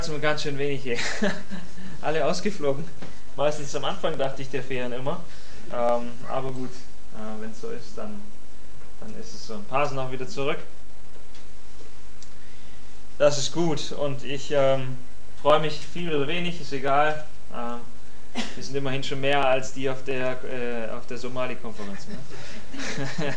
Ganz schön wenig hier. Alle ausgeflogen. Meistens am Anfang dachte ich der Ferien immer. Aber gut, wenn es so ist, dann ist es so. Ein paar sind auch wieder zurück. Das ist gut und ich freue mich, viel oder wenig, ist egal. Wir sind immerhin schon mehr als die auf der Somali-Konferenz. Ne?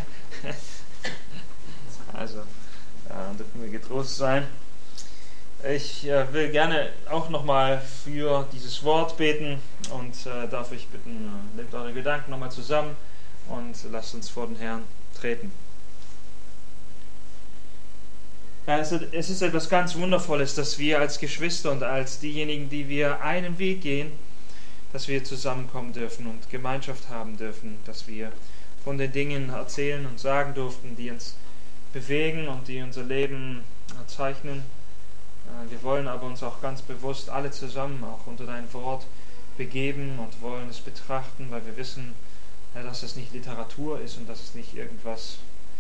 Also, da können wir getrost sein. Ich will gerne auch nochmal für dieses Wort beten und darf euch bitten, nehmt eure Gedanken nochmal zusammen und lasst uns vor den Herrn treten. Ja, es ist etwas ganz Wundervolles, dass wir als Geschwister und als diejenigen, die wir einen Weg gehen, dass wir zusammenkommen dürfen und Gemeinschaft haben dürfen, dass wir von den Dingen erzählen und sagen durften, die uns bewegen und die unser Leben zeichnen. Wir wollen aber uns auch ganz bewusst alle zusammen auch unter dein Wort begeben und wollen es betrachten, weil wir wissen, dass es nicht Literatur ist und dass es nicht irgendwas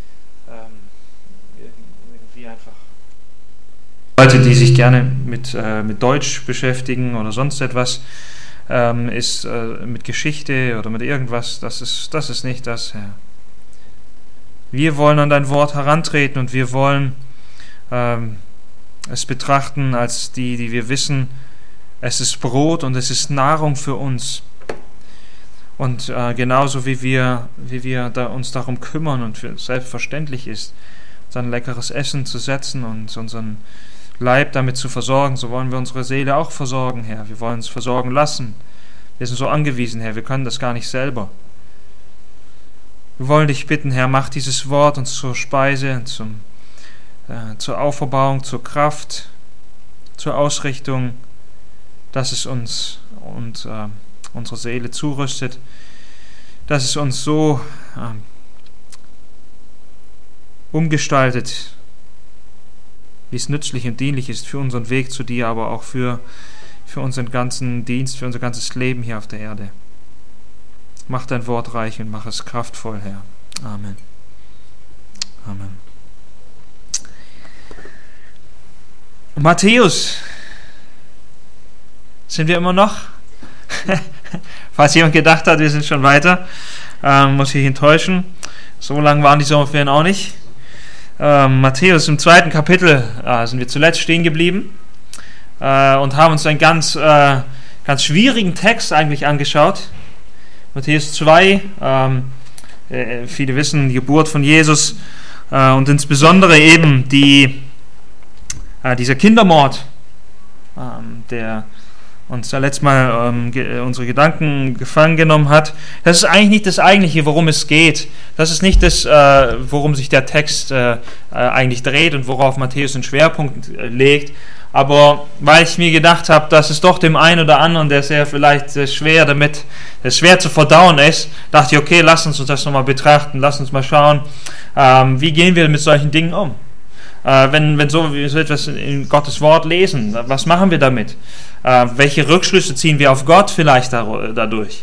irgendwie einfach Leute, die sich gerne mit Deutsch beschäftigen oder sonst etwas ist, mit Geschichte oder mit irgendwas, das ist nicht das, Herr. Wir wollen an dein Wort herantreten und wir wollen es betrachten als die wir wissen, es ist Brot und es ist Nahrung für uns. Und genauso wie wir uns darum kümmern und für selbstverständlich ist, uns ein leckeres Essen zu setzen und unseren Leib damit zu versorgen, so wollen wir unsere Seele auch versorgen, Herr. Wir wollen uns versorgen lassen. Wir sind so angewiesen, Herr, wir können das gar nicht selber. Wir wollen dich bitten, Herr, mach dieses Wort uns zur Speise, zur Auferbauung, zur Kraft, zur Ausrichtung, dass es uns und unsere Seele zurüstet, dass es uns so umgestaltet, wie es nützlich und dienlich ist für unseren Weg zu dir, aber auch für unseren ganzen Dienst, für unser ganzes Leben hier auf der Erde. Mach dein Wort reich und mach es kraftvoll, Herr. Amen. Amen. Matthäus, sind wir immer noch? Falls jemand gedacht hat, wir sind schon weiter, muss ich enttäuschen. So lang waren die Sommerferien auch nicht. Matthäus im 2. Kapitel sind wir zuletzt stehen geblieben und haben uns einen ganz schwierigen Text eigentlich angeschaut. Matthäus 2, viele wissen, die Geburt von Jesus und insbesondere eben dieser Kindermord, der uns da letztes Mal unsere Gedanken gefangen genommen hat. Das ist eigentlich nicht das Eigentliche, worum es geht. Das ist nicht das, worum sich der Text eigentlich dreht und worauf Matthäus einen Schwerpunkt legt. Aber weil ich mir gedacht habe, dass es doch dem einen oder anderen, der sehr vielleicht schwer zu verdauen ist, dachte ich, okay, lass uns das nochmal betrachten, lass uns mal schauen, wie gehen wir mit solchen Dingen um. Wenn wir so etwas in Gottes Wort lesen, was machen wir damit? Welche Rückschlüsse ziehen wir auf Gott vielleicht dadurch?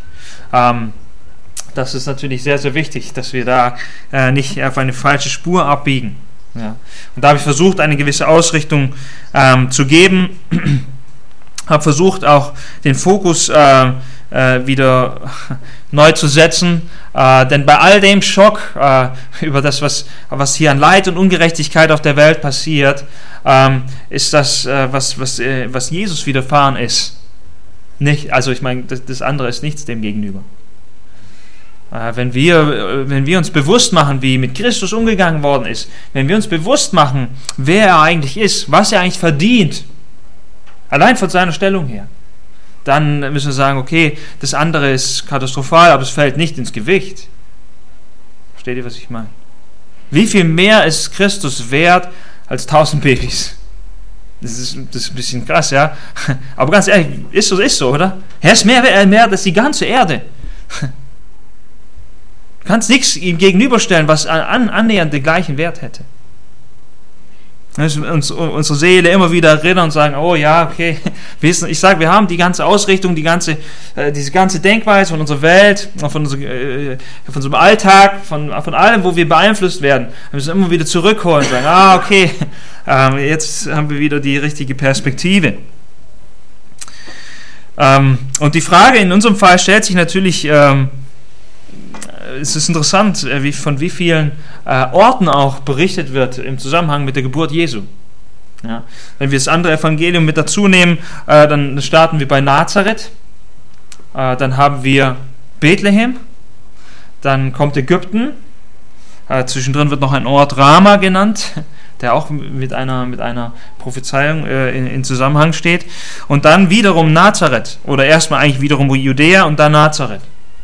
Das ist natürlich sehr, sehr wichtig, dass wir da nicht auf eine falsche Spur abbiegen. Ja. Und da habe ich versucht, eine gewisse Ausrichtung zu geben, habe versucht auch den Fokus wieder neu zu setzen, denn bei all dem Schock über das, was hier an Leid und Ungerechtigkeit auf der Welt passiert, ist das, was Jesus widerfahren ist. Nicht, also ich meine, das andere ist nichts dem gegenüber. Wenn wir uns bewusst machen, wie mit Christus umgegangen worden ist, wenn wir uns bewusst machen, wer er eigentlich ist, was er eigentlich verdient, allein von seiner Stellung her, dann müssen wir sagen, okay, das andere ist katastrophal, aber es fällt nicht ins Gewicht. Versteht ihr, was ich meine? Wie viel mehr ist Christus wert als 1000 Babys? Das ist ein bisschen krass, ja? Aber ganz ehrlich, ist so, oder? Er ist mehr als die ganze Erde. Du kannst nichts ihm gegenüberstellen, was annähernd den gleichen Wert hätte. Unsere Seele immer wieder erinnern und sagen, oh ja, okay. Ich sage, wir haben die ganze Ausrichtung, diese ganze Denkweise von unserer Welt, von unserem Alltag, von allem, wo wir beeinflusst werden. Wir müssen immer wieder zurückholen und sagen, okay, jetzt haben wir wieder die richtige Perspektive. Und die Frage in unserem Fall stellt sich natürlich, es ist interessant, von wie vielen Orten auch berichtet wird im Zusammenhang mit der Geburt Jesu. Ja. Wenn wir das andere Evangelium mit dazu nehmen, dann starten wir bei Nazareth, dann haben wir Bethlehem, dann kommt Ägypten, zwischendrin wird noch ein Ort Rama genannt, der auch mit einer Prophezeiung in Zusammenhang steht, und dann wiederum Nazareth, oder erstmal eigentlich wiederum Judäa und dann Nazareth.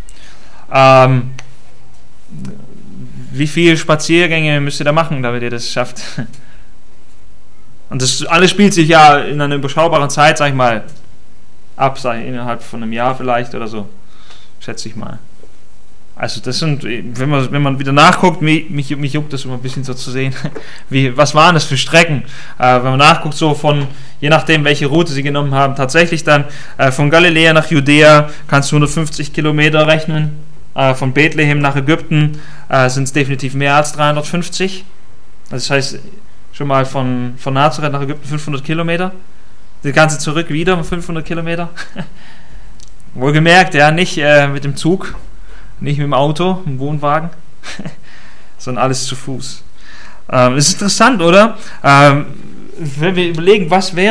Wie viele Spaziergänge müsst ihr da machen, damit ihr das schafft? Und das alles spielt sich ja in einer überschaubaren Zeit, sag ich mal, ab, innerhalb von einem Jahr vielleicht oder so, schätze ich mal. Also das sind, wenn man wieder nachguckt, mich juckt das immer ein bisschen so zu sehen, was waren das für Strecken? Wenn man nachguckt, so je nachdem welche Route sie genommen haben, tatsächlich dann von Galiläa nach Judäa kannst du 150 Kilometer rechnen, von Bethlehem nach Ägypten sind es definitiv mehr als 350. Das heißt, schon mal von Nazareth nach Ägypten 500 Kilometer. Das Ganze zurück wieder 500 Kilometer. Wohlgemerkt, ja, nicht mit dem Zug, nicht mit dem Auto, mit dem Wohnwagen, sondern alles zu Fuß. Das ist interessant, oder? Wenn wir überlegen,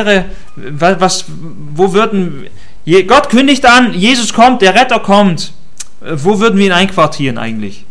Gott kündigt an, Jesus kommt, der Retter kommt. Wo würden wir ihn einquartieren eigentlich?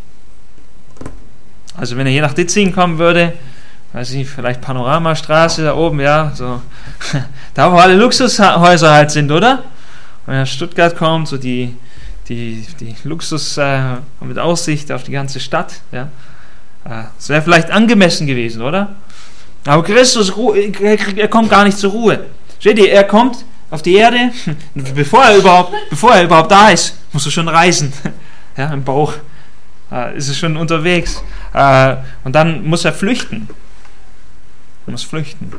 Also wenn er hier nach Ditzingen kommen würde, weiß ich, vielleicht Panoramastraße da oben, ja, so da wo alle Luxushäuser halt sind, oder? Wenn er nach Stuttgart kommt, so die Luxus mit Aussicht auf die ganze Stadt, ja, das wäre vielleicht angemessen gewesen, oder? Aber Christus, er kommt gar nicht zur Ruhe. Seht ihr, er kommt auf die Erde, bevor er überhaupt da ist, muss er schon reisen. Ja, im Bauch ist es schon unterwegs. Und dann muss er flüchten. Er muss flüchten.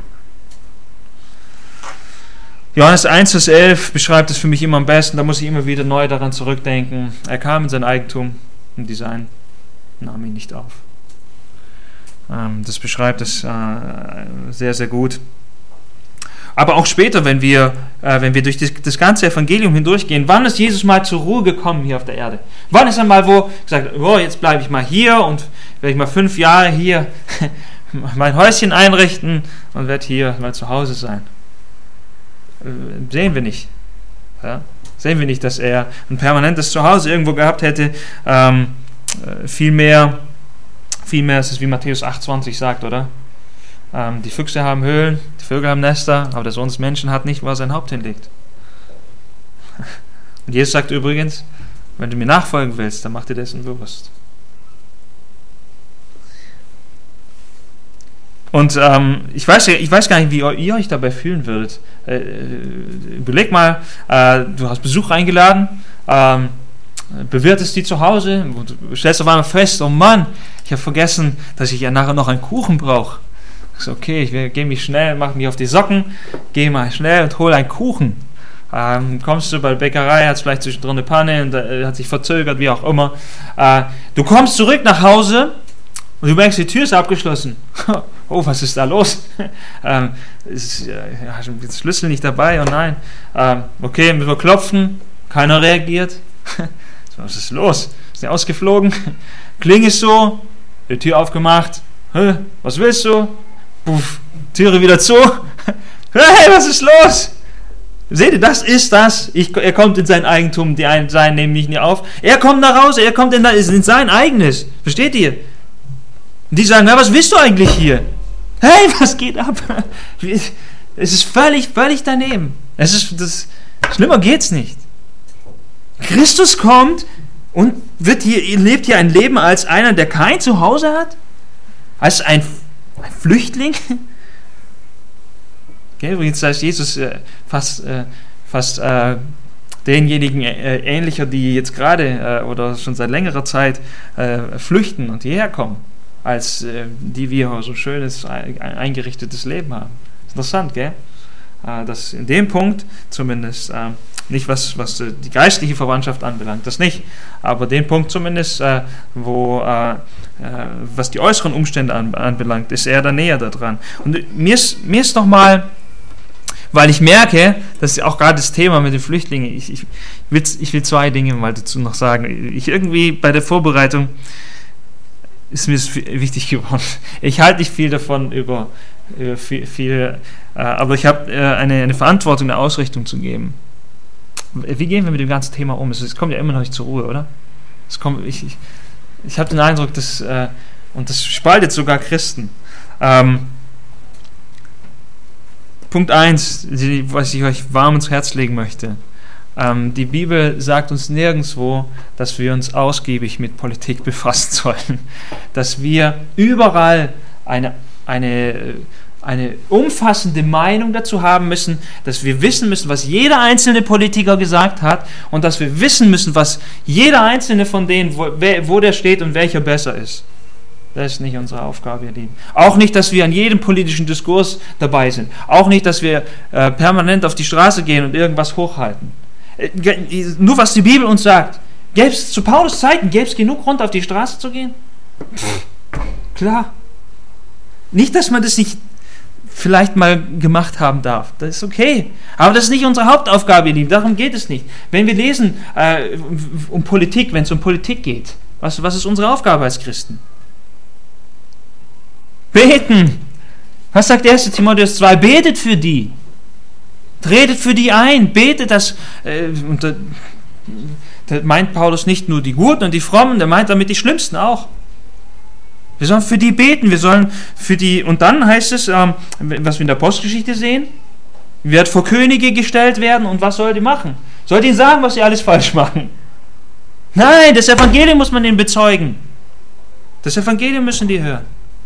Johannes 1, Vers 11 beschreibt es für mich immer am besten. Da muss ich immer wieder neu daran zurückdenken. Er kam in sein Eigentum und die Seinen nahmen ihn nicht auf. Das beschreibt es sehr, sehr gut. Aber auch später, wenn wir durch das ganze Evangelium hindurchgehen, wann ist Jesus mal zur Ruhe gekommen hier auf der Erde? Wann ist er mal gesagt, jetzt bleibe ich mal hier und werde ich mal 5 Jahre hier mein Häuschen einrichten und werde hier mal zu Hause sein? Sehen wir nicht. Ja? Sehen wir nicht, dass er ein permanentes Zuhause irgendwo gehabt hätte. Vielmehr ist es, wie Matthäus 8,20 sagt, oder? Die Füchse haben Höhlen, die Vögel haben Nester, aber der Sohn des Menschen hat nicht, wo er sein Haupt hinlegt. Und Jesus sagt übrigens, wenn du mir nachfolgen willst, dann mach dir dessen bewusst. Und ich weiß gar nicht, wie ihr euch dabei fühlen würdet. Überleg mal, du hast Besuch eingeladen, bewirtest die zu Hause und du stellst auf einmal fest, oh Mann, ich habe vergessen, dass ich ja nachher noch einen Kuchen brauche. Okay, ich gehe mich schnell, mache mich auf die Socken, gehe mal schnell und hole einen Kuchen. Kommst du bei der Bäckerei, hat es vielleicht zwischendrin eine Panne und hat sich verzögert, wie auch immer. Du kommst zurück nach Hause und du merkst, die Tür ist abgeschlossen. Oh, was ist da los? Ist den Schlüssel nicht dabei? Oh nein. Okay, müssen wir klopfen. Keiner reagiert. Was ist los? Ist der ausgeflogen? Klingel so, die Tür aufgemacht. Was willst du? Puff, Türe wieder zu. Hey, was ist los? Seht ihr, das ist das. Er kommt in sein Eigentum, die Seinen nehmen mich nicht auf. Er kommt nach Hause, er kommt in sein eigenes. Versteht ihr? Und die sagen, was willst du eigentlich hier? Hey, was geht ab? Es ist völlig daneben. Schlimmer geht's nicht. Christus kommt und lebt hier ein Leben als einer, der kein Zuhause hat? Als ein Flüchtling? Okay, übrigens heißt Jesus fast denjenigen ähnlicher, die jetzt gerade oder schon seit längerer Zeit flüchten und hierher kommen. als die wir so schönes, eingerichtetes Leben haben. Interessant, gell? Dass in dem Punkt zumindest, nicht was die geistliche Verwandtschaft anbelangt, das nicht, aber den Punkt zumindest, was die äußeren Umstände anbelangt, ist er da näher daran. Und mir ist nochmal, weil ich merke, dass auch gerade das Thema mit den Flüchtlingen, ich will zwei Dinge mal dazu noch sagen. Ich irgendwie bei der Vorbereitung ist mir das wichtig geworden. Ich halte nicht viel davon über viel, aber ich habe eine Verantwortung, eine Ausrichtung zu geben. Wie gehen wir mit dem ganzen Thema um? Es kommt ja immer noch nicht zur Ruhe, oder? Ich habe den Eindruck, dass, und das spaltet sogar Christen. Punkt 1, was ich euch warm ins Herz legen möchte. Die Bibel sagt uns nirgendwo, dass wir uns ausgiebig mit Politik befassen sollen. Dass wir überall eine umfassende Meinung dazu haben müssen, dass wir wissen müssen, was jeder einzelne Politiker gesagt hat und dass wir wissen müssen, was jeder einzelne von denen, wo der steht und welcher besser ist. Das ist nicht unsere Aufgabe, ihr Lieben. Auch nicht, dass wir an jedem politischen Diskurs dabei sind. Auch nicht, dass wir permanent auf die Straße gehen und irgendwas hochhalten. Nur was die Bibel uns sagt. Gäbe es zu Paulus Zeiten, gäbe es genug Grund, auf die Straße zu gehen? Klar. Nicht, dass man das nicht vielleicht mal gemacht haben darf. Das ist okay. Aber das ist nicht unsere Hauptaufgabe, ihr Lieben. Darum geht es nicht. Wenn wir lesen um Politik, wenn es um Politik geht, was ist unsere Aufgabe als Christen? Beten. Was sagt 1. Timotheus 2? Betet für die. Tretet für die ein. Betet das. Da meint Paulus nicht nur die Guten und die Frommen, der meint damit die Schlimmsten auch. Wir sollen für die beten, wir sollen für die, und dann heißt es, was wir in der Apostelgeschichte sehen, wird vor Könige gestellt werden und was soll die machen? Soll die ihnen sagen, was sie alles falsch machen? Nein, das Evangelium muss man ihnen bezeugen. Das Evangelium müssen die hören.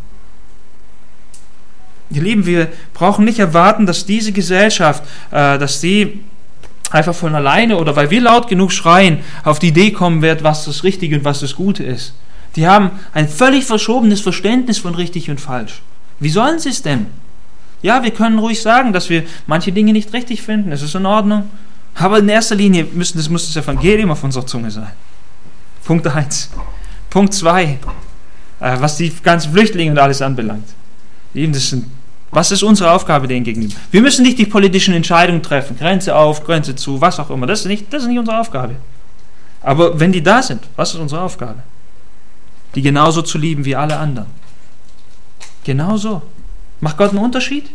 Ihr Lieben, wir brauchen nicht erwarten, dass diese Gesellschaft, dass die einfach von alleine oder weil wir laut genug schreien, auf die Idee kommen wird, was das Richtige und was das Gute ist. Die haben ein völlig verschobenes Verständnis von richtig und falsch. Wie sollen sie es denn? Ja, wir können ruhig sagen, dass wir manche Dinge nicht richtig finden, das ist in Ordnung. Aber in erster Linie muss das Evangelium auf unserer Zunge sein. Punkt 1. Punkt 2, was die ganzen Flüchtlinge und alles anbelangt. Was ist unsere Aufgabe denen gegenüber? Wir müssen nicht die politischen Entscheidungen treffen, Grenze auf, Grenze zu, was auch immer. Das ist nicht unsere Aufgabe. Aber wenn die da sind, was ist unsere Aufgabe? Die genauso zu lieben wie alle anderen. Genauso. Macht Gott einen Unterschied?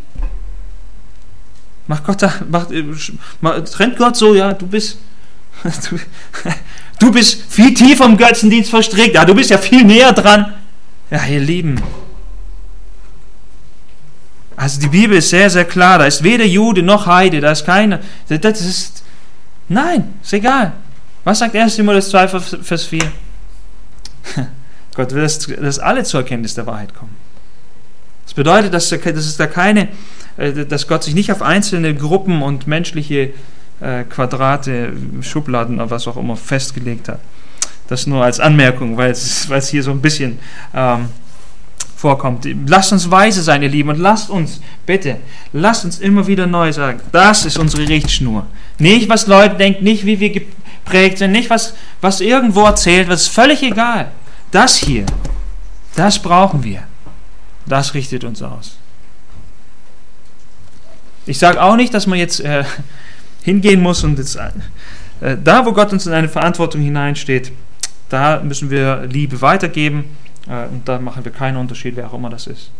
Trennt Gott so, ja, du bist viel tiefer im Götzendienst verstrickt, ja, du bist ja viel näher dran. Ja, ihr Lieben. Also die Bibel ist sehr, sehr klar, da ist weder Jude noch Heide, da ist keiner. Nein, ist egal. Was sagt 1. Timotheus 2, Vers 4? Gott will, dass alle zur Erkenntnis der Wahrheit kommen. Das bedeutet, dass Gott sich nicht auf einzelne Gruppen und menschliche Quadrate, Schubladen oder was auch immer festgelegt hat. Das nur als Anmerkung, weil es hier so ein bisschen vorkommt. Lasst uns weise sein, ihr Lieben, und lasst uns immer wieder neu sagen, das ist unsere Richtschnur. Nicht, was Leute denken, nicht, wie wir geprägt sind, nicht, was irgendwo erzählt wird, ist völlig egal. Das hier, das brauchen wir. Das richtet uns aus. Ich sage auch nicht, dass man jetzt hingehen muss und jetzt, da, wo Gott uns in eine Verantwortung hineinsteht, da müssen wir Liebe weitergeben und da machen wir keinen Unterschied, wer auch immer das ist.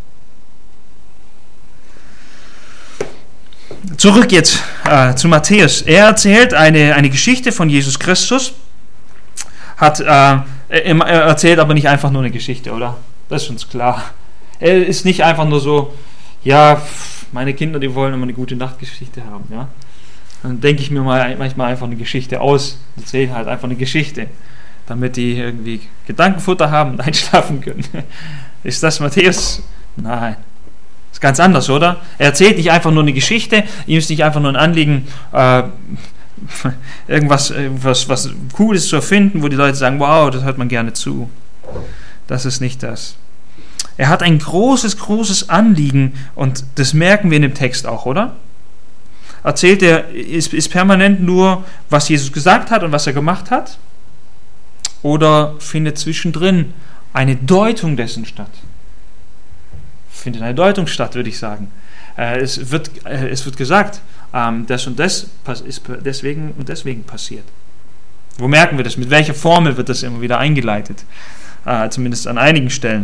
Zurück jetzt zu Matthäus. Er erzählt eine Geschichte von Jesus Christus, er erzählt aber nicht einfach nur eine Geschichte, oder? Das ist uns klar. Er ist nicht einfach nur so, ja, meine Kinder, die wollen immer eine gute Nachtgeschichte haben, ja. Dann denke ich mir manchmal einfach eine Geschichte aus, erzähle halt einfach eine Geschichte, damit die irgendwie Gedankenfutter haben und einschlafen können. Ist das Matthäus? Nein. Ist ganz anders, oder? Er erzählt nicht einfach nur eine Geschichte, ihm ist nicht einfach nur ein Anliegen, irgendwas was Cooles zu erfinden, wo die Leute sagen, wow, das hört man gerne zu. Das ist nicht das. Er hat ein großes, großes Anliegen und das merken wir in dem Text auch, oder? Erzählt er, ist permanent nur, was Jesus gesagt hat und was er gemacht hat? Oder findet zwischendrin eine Deutung dessen statt? Findet eine Deutung statt, würde ich sagen. Es wird gesagt, das und das ist deswegen und deswegen passiert. Wo merken wir das? Mit welcher Formel wird das immer wieder eingeleitet? Zumindest an einigen Stellen.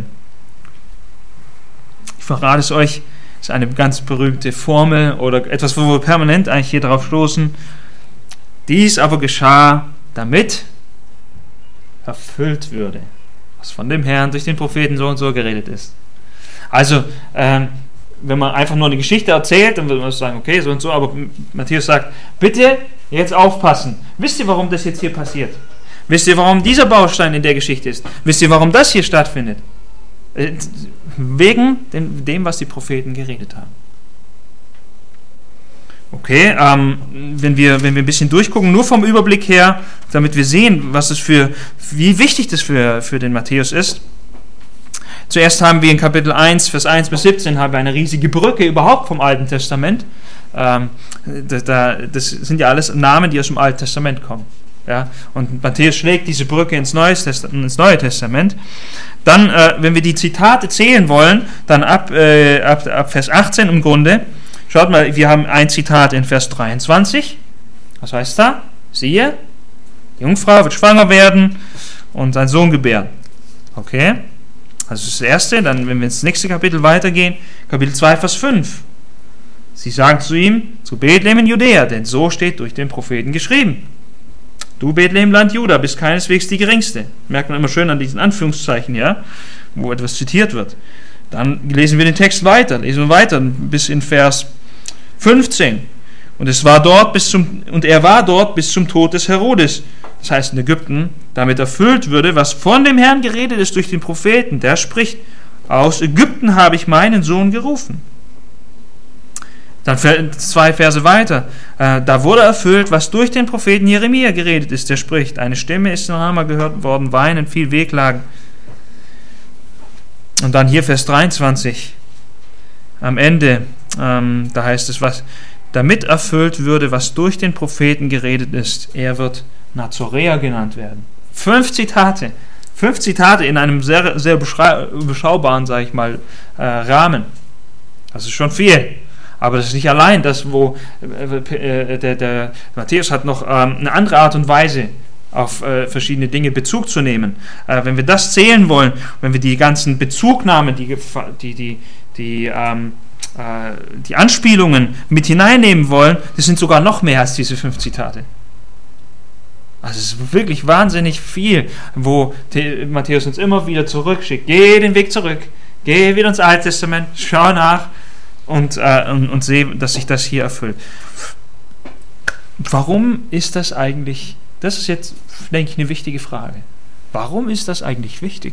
Ich verrate es euch, ist eine ganz berühmte Formel oder etwas, wo wir permanent eigentlich hier drauf stoßen. Dies aber geschah, damit erfüllt würde, was von dem Herrn durch den Propheten so und so geredet ist. Also, wenn man einfach nur eine Geschichte erzählt, dann würde man sagen, okay, so und so, aber Matthäus sagt, bitte jetzt aufpassen. Wisst ihr, warum das jetzt hier passiert? Wisst ihr, warum dieser Baustein in der Geschichte ist? Wisst ihr, warum das hier stattfindet? Wegen dem, was die Propheten geredet haben. Okay, wenn wir ein bisschen durchgucken, nur vom Überblick her, damit wir sehen, wie wichtig das für den Matthäus ist. Zuerst haben wir in Kapitel 1, Vers 1 bis 17 haben wir eine riesige Brücke überhaupt vom Alten Testament. Das sind ja alles Namen, die aus dem Alten Testament kommen. Ja? Und Matthäus schlägt diese Brücke ins Neue Testament. Dann, wenn wir die Zitate zählen wollen, dann ab Vers 18 im Grunde. Schaut mal, wir haben ein Zitat in Vers 23. Was heißt da? Siehe, die Jungfrau wird schwanger werden und einen Sohn gebären. Okay? Also das ist das Erste. Dann, wenn wir ins nächste Kapitel weitergehen, Kapitel 2, Vers 5. Sie sagt zu ihm, zu Bethlehem in Judäa, denn so steht durch den Propheten geschrieben. Du Bethlehem, Land Juda, bist keineswegs die Geringste. Merkt man immer schön an diesen Anführungszeichen, ja, wo etwas zitiert wird. Dann lesen wir den Text weiter, bis in Vers 15. Und er war dort bis zum Tod des Herodes, das heißt in Ägypten, damit erfüllt würde, was von dem Herrn geredet ist durch den Propheten. Der spricht, aus Ägypten habe ich meinen Sohn gerufen. Dann 2 Verse weiter. Da wurde erfüllt, was durch den Propheten Jeremia geredet ist. Der spricht, eine Stimme ist in Rama gehört worden, weinen, viel Wehklagen. Und dann hier Vers 23. Am Ende, da heißt es, damit erfüllt würde, was durch den Propheten geredet ist. Er wird Nazoräer genannt werden. 5 Zitate. 5 Zitate in einem sehr, sehr überschaubaren, sage ich mal, Rahmen. Das ist schon viel. Aber das ist nicht allein das, wo der Matthäus hat noch eine andere Art und Weise, auf verschiedene Dinge Bezug zu nehmen. Wenn wir das zählen wollen, wenn wir die ganzen Bezugnahmen, die Anspielungen mit hineinnehmen wollen, das sind sogar noch mehr als diese 5 Zitate. Also es ist wirklich wahnsinnig viel, wo Matthäus uns immer wieder zurückschickt. Geh den Weg zurück, geh wieder ins Alte Testament, schau nach und sehe, dass sich das hier erfüllt. Warum ist das eigentlich, das ist jetzt, denke ich, eine wichtige Frage. Warum ist das eigentlich wichtig?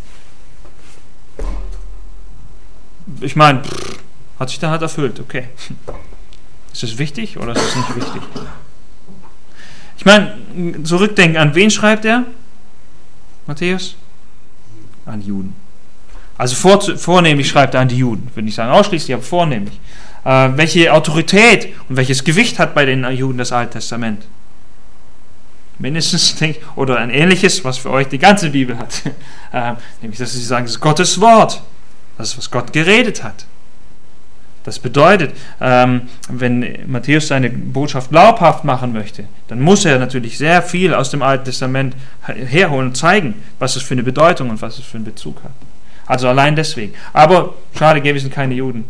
Ich meine, hat sich dann halt erfüllt, okay. Ist es wichtig oder ist es nicht wichtig? Ich meine, zurückdenken, an wen schreibt er? Matthäus? An Juden. Also vornehmlich schreibt er an die Juden. Ich würde nicht sagen ausschließlich, aber vornehmlich. Welche Autorität und welches Gewicht hat bei den Juden das Alte Testament? Mindestens, denke ich, oder ein ähnliches, was für euch die ganze Bibel hat. Nämlich, dass sie sagen, das ist Gottes Wort. Das ist, was Gott geredet hat. Das bedeutet, wenn Matthäus seine Botschaft glaubhaft machen möchte, dann muss er natürlich sehr viel aus dem Alten Testament herholen und zeigen, was es für eine Bedeutung und was es für einen Bezug hat. Also allein deswegen. Aber schade, wir sind keine Juden.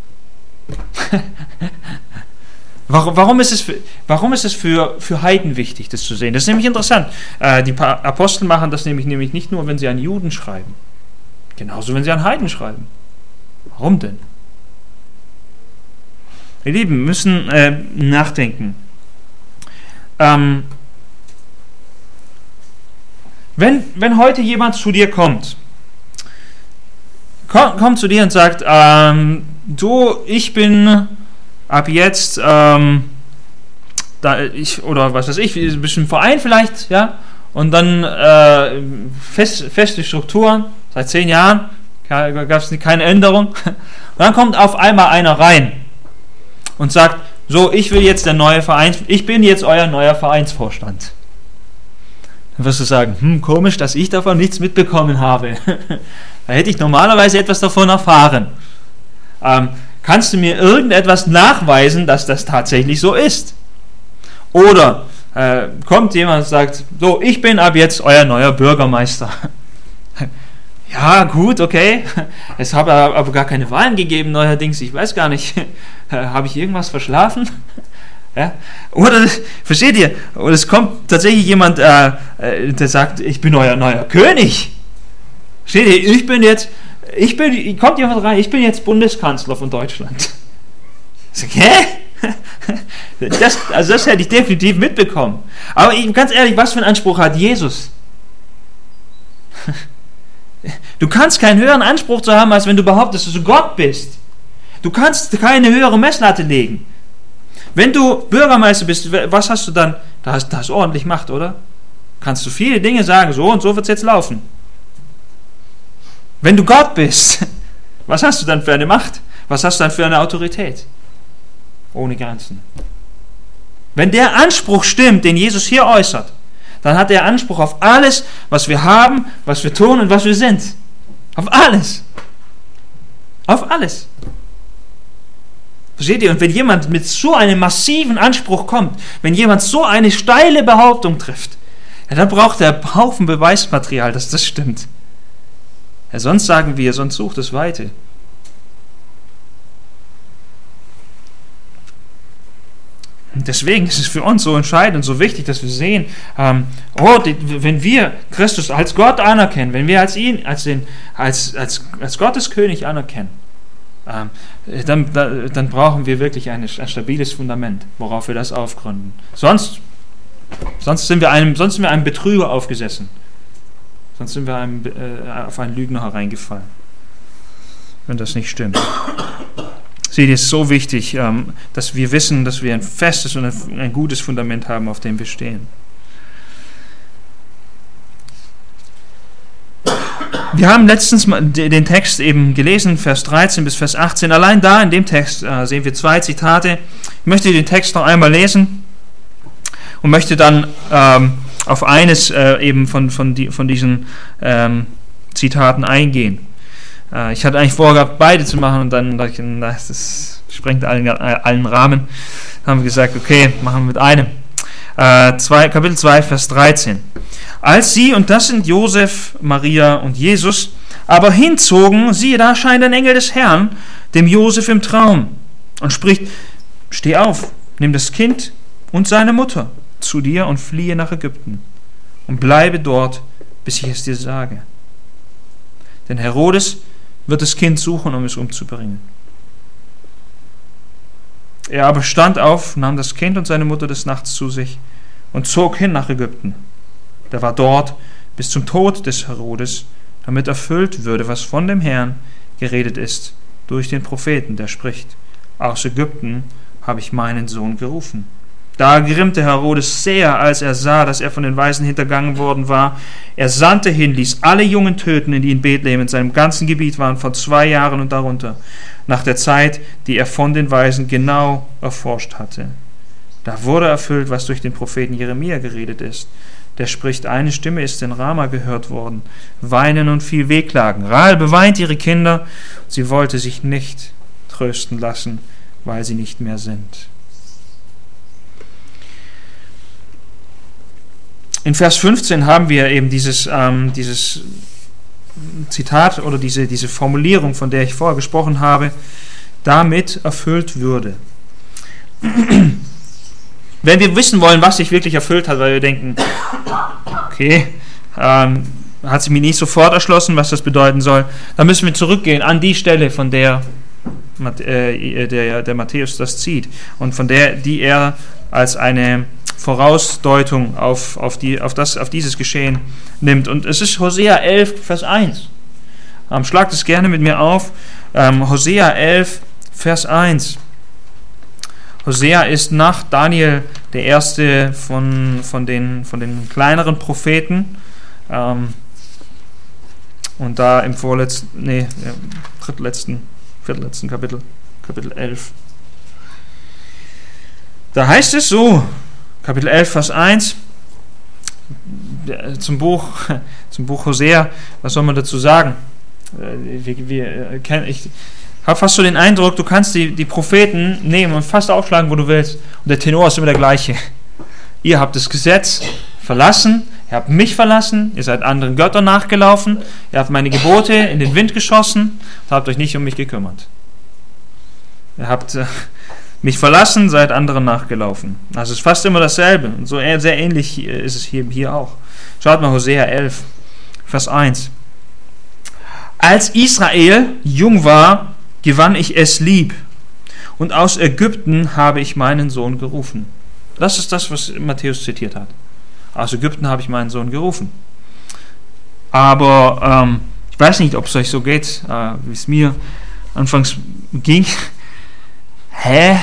Warum ist es für Heiden wichtig, das zu sehen? Das ist nämlich interessant. Die Apostel machen das nämlich nicht nur, wenn sie an Juden schreiben. Genauso, wenn sie an Heiden schreiben. Warum denn? Wir Lieben, müssen nachdenken. Wenn heute jemand zu dir kommt zu dir und sagt, ich bin ab jetzt, oder was weiß ich, ein bisschen Verein vielleicht, ja, und dann feste Strukturen, seit 10 Jahren, gab es keine Änderung. Und dann kommt auf einmal einer rein und sagt, so, ich bin jetzt euer neuer Vereinsvorstand. Dann wirst du sagen, komisch, dass ich davon nichts mitbekommen habe. Da hätte ich normalerweise etwas davon erfahren. Kannst du mir irgendetwas nachweisen, dass das tatsächlich so ist? Oder kommt jemand und sagt, so, ich bin ab jetzt euer neuer Bürgermeister. Ja, gut, okay. Es habe aber gar keine Wahlen gegeben neuerdings. Ich weiß gar nicht, habe ich irgendwas verschlafen? Ja? Oder, versteht ihr? Oder es kommt tatsächlich jemand, der sagt, ich bin euer neuer König. Versteht ihr? Kommt jemand rein, ich bin jetzt Bundeskanzler von Deutschland. Ich sage, hä? Das hätte ich definitiv mitbekommen. Aber ganz ehrlich, was für einen Anspruch hat Jesus? Du kannst keinen höheren Anspruch zu haben, als wenn du behauptest, dass du Gott bist. Du kannst keine höhere Messlatte legen. Wenn du Bürgermeister bist, was hast du dann? Da hast du ordentlich Macht, oder? Kannst du viele Dinge sagen, so und so wird es jetzt laufen. Wenn du Gott bist, was hast du dann für eine Macht? Was hast du dann für eine Autorität? Ohne Grenzen. Wenn der Anspruch stimmt, den Jesus hier äußert, dann hat er Anspruch auf alles, was wir haben, was wir tun und was wir sind. Auf alles. Auf alles. Versteht ihr? Und wenn jemand mit so einem massiven Anspruch kommt, wenn jemand so eine steile Behauptung trifft, ja, dann braucht er einen Haufen Beweismaterial, dass das stimmt. Ja, sonst sagen wir, sonst sucht es Weite. Und deswegen ist es für uns so entscheidend und so wichtig, dass wir sehen, wenn wir Christus als Gott anerkennen, wenn wir ihn als Gottes König anerkennen, dann brauchen wir wirklich ein stabiles Fundament, worauf wir das aufgründen. Sonst sind wir einem Betrüger aufgesessen. Sonst sind wir auf einen Lügner hereingefallen, wenn das nicht stimmt. Seht ihr, es ist so wichtig, dass wir wissen, dass wir ein festes und ein gutes Fundament haben, auf dem wir stehen. Wir haben letztens den Text eben gelesen, Vers 13 bis Vers 18. Allein da in dem Text sehen wir 2 Zitate. Ich möchte den Text noch einmal lesen und möchte dann auf eines eben von diesen Zitaten eingehen. Ich hatte eigentlich vorgehabt, beide zu machen und dann dachte ich, das sprengt allen Rahmen. Dann haben wir gesagt, okay, machen wir mit einem. Kapitel 2, Vers 13. Als sie, und das sind Josef, Maria und Jesus, aber hinzogen, siehe, da erscheint ein Engel des Herrn dem Josef im Traum und spricht, steh auf, nimm das Kind und seine Mutter zu dir und fliehe nach Ägypten und bleibe dort, bis ich es dir sage. Denn Herodes wird das Kind suchen, um es umzubringen. Er aber stand auf, nahm das Kind und seine Mutter des Nachts zu sich und zog hin nach Ägypten. Der war dort bis zum Tod des Herodes, damit erfüllt würde, was von dem Herrn geredet ist, durch den Propheten, der spricht, aus Ägypten habe ich meinen Sohn gerufen. Da grimmte Herodes sehr, als er sah, dass er von den Weisen hintergangen worden war. Er sandte hin, ließ alle Jungen töten, die in Bethlehem in seinem ganzen Gebiet waren, von 2 Jahren und darunter, nach der Zeit, die er von den Weisen genau erforscht hatte. Da wurde erfüllt, was durch den Propheten Jeremia geredet ist. Der spricht, eine Stimme ist in Rama gehört worden, weinen und viel Wehklagen. Rahel beweint ihre Kinder, sie wollte sich nicht trösten lassen, weil sie nicht mehr sind. In Vers 15 haben wir eben dieses Zitat oder diese Formulierung, von der ich vorher gesprochen habe, damit erfüllt würde. Wenn wir wissen wollen, was sich wirklich erfüllt hat, weil wir denken, okay, hat sich mir nicht sofort erschlossen, was das bedeuten soll, dann müssen wir zurückgehen an die Stelle, von der Matthäus das zieht und von die er als eine Vorausdeutung auf dieses Geschehen nimmt. Und es ist Hosea 11, Vers 1. Schlagt es gerne mit mir auf. Hosea 11, Vers 1. Hosea ist nach Daniel der erste von den kleineren Propheten. Und da im viertletzten Kapitel, Kapitel 11. Da heißt es so, Kapitel 11, Vers 1, zum Buch Hosea, was soll man dazu sagen? Ich habe fast so den Eindruck, du kannst die Propheten nehmen und fast aufschlagen, wo du willst. Und der Tenor ist immer der gleiche. Ihr habt das Gesetz verlassen, ihr habt mich verlassen, ihr seid anderen Göttern nachgelaufen, ihr habt meine Gebote in den Wind geschossen und habt euch nicht um mich gekümmert. Ihr habt mich verlassen, seid anderen nachgelaufen. Also es ist fast immer dasselbe. Und so sehr ähnlich ist es hier auch. Schaut mal Hosea 11, Vers 1. Als Israel jung war, gewann ich es lieb, und aus Ägypten habe ich meinen Sohn gerufen. Das ist das, was Matthäus zitiert hat. Aus Ägypten habe ich meinen Sohn gerufen. Aber ich weiß nicht, ob es euch so geht, wie es mir anfangs ging. Hä?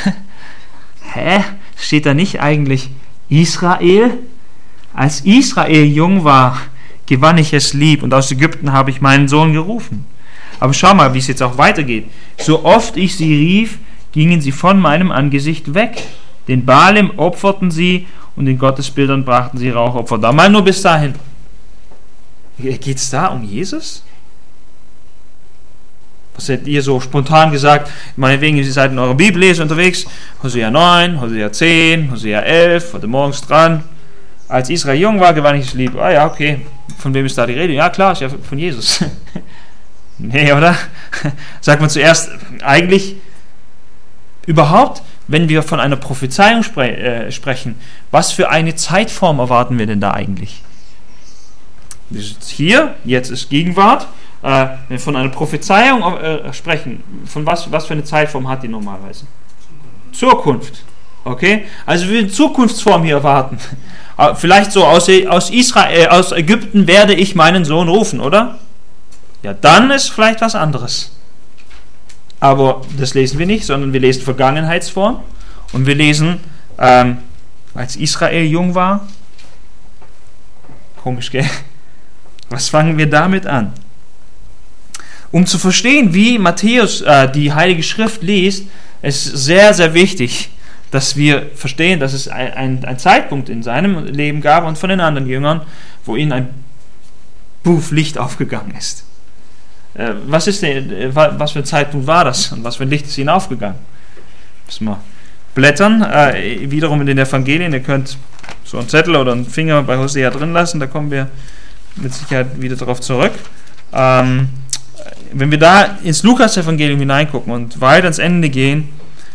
Steht da nicht eigentlich Israel? Als Israel jung war, gewann ich es lieb, und aus Ägypten habe ich meinen Sohn gerufen. Aber schau mal, wie es jetzt auch weitergeht. So oft ich sie rief, gingen sie von meinem Angesicht weg. Den Baalim opferten sie, und den Gottesbildern brachten sie Rauchopfer. Da mal nur bis dahin. Geht es da um Jesus? Was hättet ihr so spontan gesagt? Meinetwegen, ihr seid in eurer Bibellese unterwegs. Hosea 9, Hosea 10, Hosea 11, heute morgens dran. Als Israel jung war, gewann ich es lieb. Ah ja, okay. Von wem ist da die Rede? Ja klar, ist ja von Jesus. Nee, oder? Sagt man zuerst, eigentlich überhaupt, wenn wir von einer Prophezeiung sprechen, was für eine Zeitform erwarten wir denn da eigentlich? Wir sind hier, jetzt ist Gegenwart. Wenn wir von einer Prophezeiung sprechen, von was für eine Zeitform hat die normalerweise? Zukunft. Okay? Also wir eine Zukunftsform hier erwarten. Vielleicht so, aus Ägypten werde ich meinen Sohn rufen, oder? Ja, dann ist vielleicht was anderes. Aber das lesen wir nicht, sondern wir lesen Vergangenheitsform. Und wir lesen, als Israel jung war. Komisch, gell? Was fangen wir damit an? Um zu verstehen, wie Matthäus die Heilige Schrift liest, ist sehr, sehr wichtig, dass wir verstehen, dass es ein Zeitpunkt in seinem Leben gab und von den anderen Jüngern, wo ihnen ein Licht aufgegangen ist. Was für ein Zeitpunkt war das und was für ein Licht ist ihnen aufgegangen? Müssen wir blättern, wiederum in den Evangelien. Ihr könnt so einen Zettel oder einen Finger bei Hosea drin lassen, da kommen wir mit Sicherheit wieder darauf zurück. Wenn wir da ins Lukas-Evangelium hineingucken und weiter ans Ende gehen,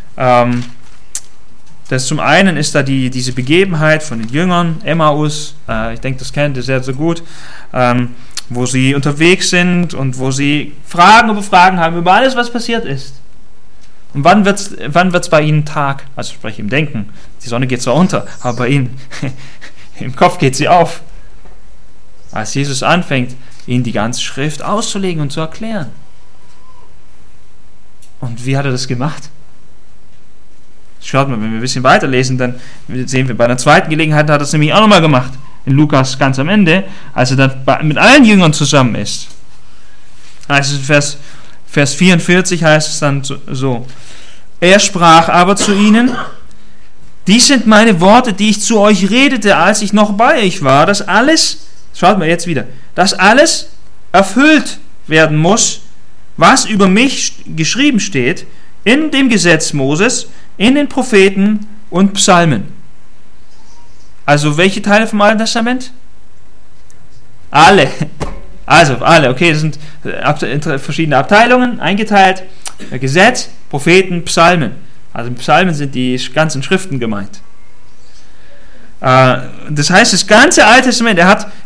das zum einen ist da diese Begebenheit von den Jüngern, Emmaus, ich denke, das kennt ihr sehr, sehr gut, wo sie unterwegs sind und wo sie Fragen über Fragen haben über alles, was passiert ist. Und wann wird's bei ihnen Tag? Also ich spreche im Denken. Die Sonne geht zwar unter, aber bei ihnen im Kopf geht sie auf. Als Jesus anfängt, ihnen die ganze Schrift auszulegen und zu erklären. Und wie hat er das gemacht? Schaut mal, wenn wir ein bisschen weiterlesen, dann sehen wir, bei einer zweiten Gelegenheit hat er das nämlich auch nochmal gemacht. In Lukas ganz am Ende, als er dann mit allen Jüngern zusammen ist. Also in Vers 44 heißt es dann so: Er sprach aber zu ihnen: Dies sind meine Worte, die ich zu euch redete, als ich noch bei euch war, dass alles, schaut mal jetzt wieder, dass alles erfüllt werden muss, was über mich geschrieben steht, in dem Gesetz Moses, in den Propheten und Psalmen. Also welche Teile vom Alten Testament? Alle. Also alle, okay, das sind verschiedene Abteilungen, eingeteilt. Gesetz, Propheten, Psalmen. Also Psalmen sind die ganzen Schriften gemeint. Das heißt, das ganze Alte Testament,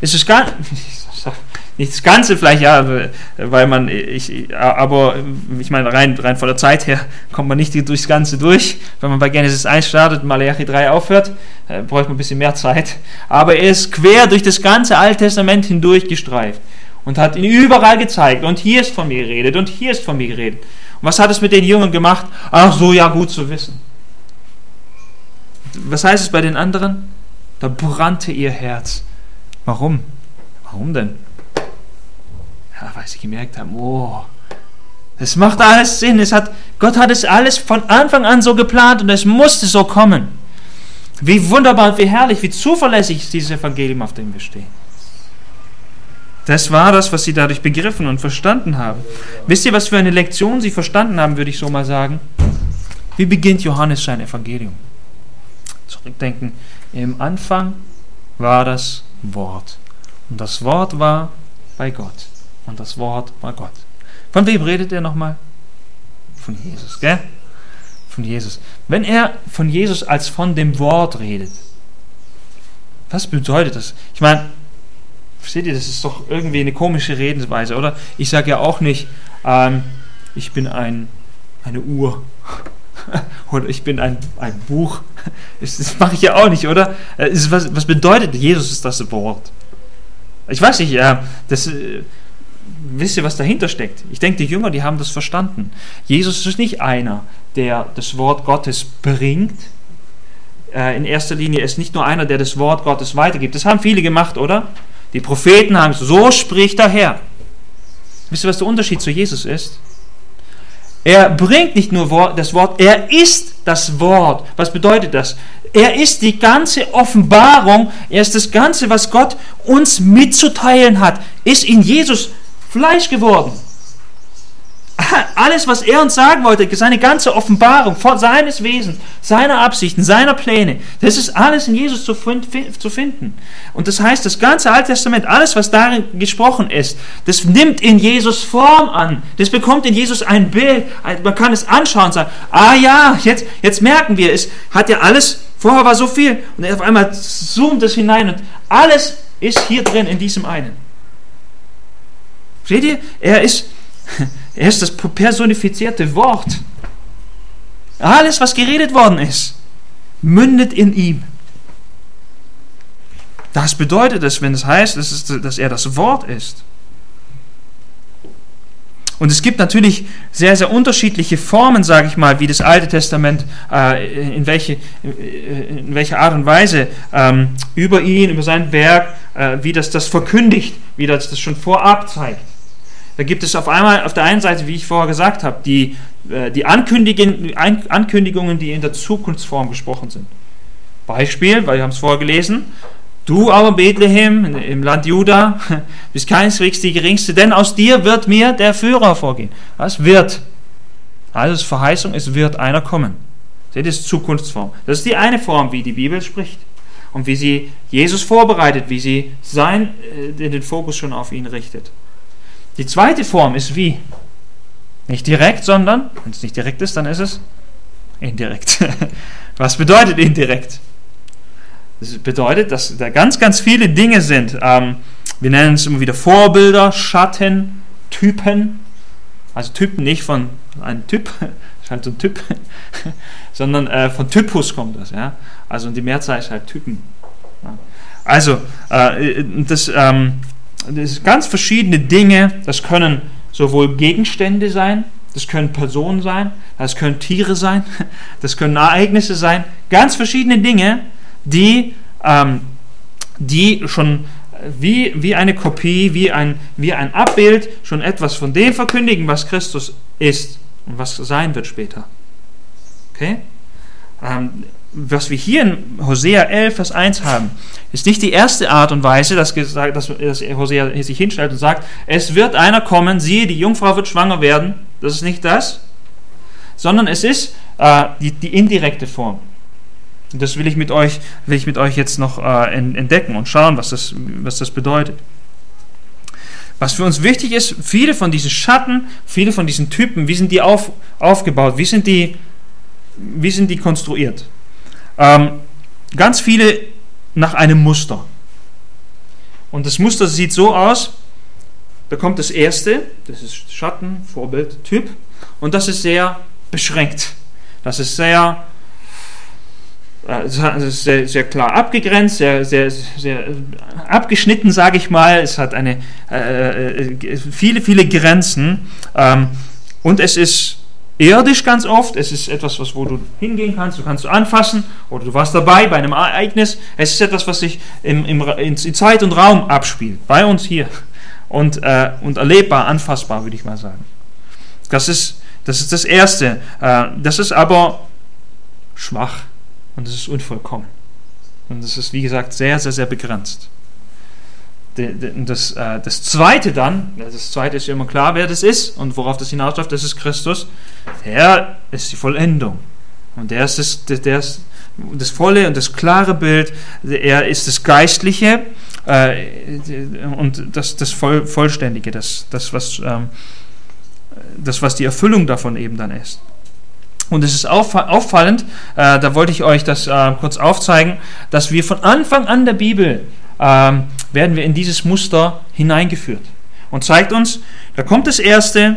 nicht das Ganze vielleicht, ja, weil aber ich meine, rein von der Zeit her kommt man nicht durchs Ganze durch. Wenn man bei Genesis 1 startet und Malachi 3 aufhört, bräuchte man ein bisschen mehr Zeit. Aber er ist quer durch das ganze Alte Testament hindurch gestreift und hat ihn überall gezeigt. Und hier ist von mir geredet und hier ist von mir geredet. Und was hat es mit den Jüngern gemacht? Ach so, ja, gut zu wissen. Was heißt es bei den anderen? Da brannte ihr Herz. Warum? Warum denn? weil sie gemerkt haben, es macht alles Sinn. Gott hat es alles von Anfang an so geplant und es musste so kommen. Wie wunderbar, wie herrlich, wie zuverlässig ist dieses Evangelium, auf dem wir stehen. Das war das, was sie dadurch begriffen und verstanden haben. Wisst ihr, was für eine Lektion sie verstanden haben, würde ich so mal sagen? Wie beginnt Johannes sein Evangelium? Zurückdenken. Im Anfang war das Wort. Und das Wort war bei Gott. Und das Wort war Gott. Von wem redet er nochmal? Von Jesus, gell? Von Jesus. Wenn er von Jesus als von dem Wort redet, was bedeutet das? Ich meine, versteht ihr, das ist doch irgendwie eine komische Redensweise, oder? Ich sage ja auch nicht, ich bin eine Uhr oder ich bin ein Buch. Das mache ich ja auch nicht, oder? Was bedeutet Jesus ist das Wort? Ich weiß nicht, wisst ihr, was dahinter steckt? Ich denke, die Jünger, die haben das verstanden. Jesus ist nicht einer, der das Wort Gottes bringt. In erster Linie ist nicht nur einer, der das Wort Gottes weitergibt. Das haben viele gemacht, oder? Die Propheten haben gesagt, so spricht der Herr. Wisst ihr, was der Unterschied zu Jesus ist? Er bringt nicht nur das Wort, er ist das Wort. Was bedeutet das? Er ist die ganze Offenbarung, er ist das Ganze, was Gott uns mitzuteilen hat, ist in Jesus Fleisch geworden. Alles, was er uns sagen wollte, seine ganze Offenbarung von seines Wesens, seiner Absichten, seiner Pläne, das ist alles in Jesus zu finden. Und das heißt, das ganze Alte Testament, alles, was darin gesprochen ist, das nimmt in Jesus Form an. Das bekommt in Jesus ein Bild. Man kann es anschauen und sagen, ja, jetzt merken wir, es hat ja alles, vorher war so viel, und auf einmal zoomt es hinein und alles ist hier drin in diesem einen. Seht ihr? Er ist das personifizierte Wort. Alles, was geredet worden ist, mündet in ihm. Das bedeutet es, wenn es heißt, dass er das Wort ist. Und es gibt natürlich sehr, sehr unterschiedliche Formen, sage ich mal, wie das Alte Testament, in welcher Art und Weise über ihn, über sein Werk, wie das verkündigt, wie das schon vorab zeigt. Da gibt es auf der einen Seite, wie ich vorher gesagt habe, die Ankündigungen, die in der Zukunftsform gesprochen sind. Beispiel, weil wir haben es vorher gelesen, du aber Bethlehem im Land Juda bist keineswegs die geringste, denn aus dir wird mir der Führer vorgehen. Was wird? Also es ist Verheißung, es wird einer kommen. Seht ihr, das ist Zukunftsform. Das ist die eine Form, wie die Bibel spricht und wie sie Jesus vorbereitet, wie sie den Fokus schon auf ihn richtet. Die zweite Form ist wie? Nicht direkt, sondern, wenn es nicht direkt ist, dann ist es indirekt. Was bedeutet indirekt? Das bedeutet, dass da ganz, ganz viele Dinge sind. Wir nennen es immer wieder Vorbilder, Schatten, Typen. Also Typen nicht von einem Typ, das ist halt so ein Typ, sondern von Typus kommt das. Ja? Also die Mehrzahl ist halt Typen. Ja? Also, das sind ganz verschiedene Dinge. Das können sowohl Gegenstände sein, das können Personen sein, das können Tiere sein, das können Ereignisse sein. Ganz verschiedene Dinge, die schon wie eine Kopie, wie ein Abbild schon etwas von dem verkündigen, was Christus ist und was sein wird später. Okay? Was wir hier in Hosea 11, Vers 1 haben, ist nicht die erste Art und Weise, dass Hosea sich hinstellt und sagt, es wird einer kommen, siehe, die Jungfrau wird schwanger werden. Das ist nicht das, sondern es ist die indirekte Form. Und das will ich mit euch jetzt noch entdecken und schauen, was das bedeutet. Was für uns wichtig ist, viele von diesen Schatten, viele von diesen Typen, wie sind die aufgebaut, wie sind die konstruiert? Ganz viele nach einem Muster. Und das Muster sieht so aus, da kommt das erste, das ist Schatten, Vorbild, Typ, und das ist sehr beschränkt. Das ist sehr klar abgegrenzt, sehr abgeschnitten, sage ich mal. Es hat viele, viele Grenzen. Und es ist irdisch ganz oft. Es ist etwas, wo du hingehen kannst, du kannst anfassen, oder du warst dabei bei einem Ereignis. Es ist etwas, was sich in Zeit und Raum abspielt, bei uns hier. und erlebbar, anfassbar, würde ich mal sagen. Das ist das Erste. Das ist aber schwach und das ist unvollkommen. Und das ist, wie gesagt, sehr, sehr, sehr begrenzt. Das Zweite dann, das Zweite ist ja immer klar, wer das ist und worauf das hinausläuft, das ist Christus. Der ist die Vollendung. Und der ist das volle und das klare Bild. Er ist das Geistliche und das Vollständige, das was die Erfüllung davon eben dann ist. Und es ist auffallend, da wollte ich euch das kurz aufzeigen, dass wir von Anfang an der Bibel werden wir in dieses Muster hineingeführt. Und zeigt uns, da kommt das Erste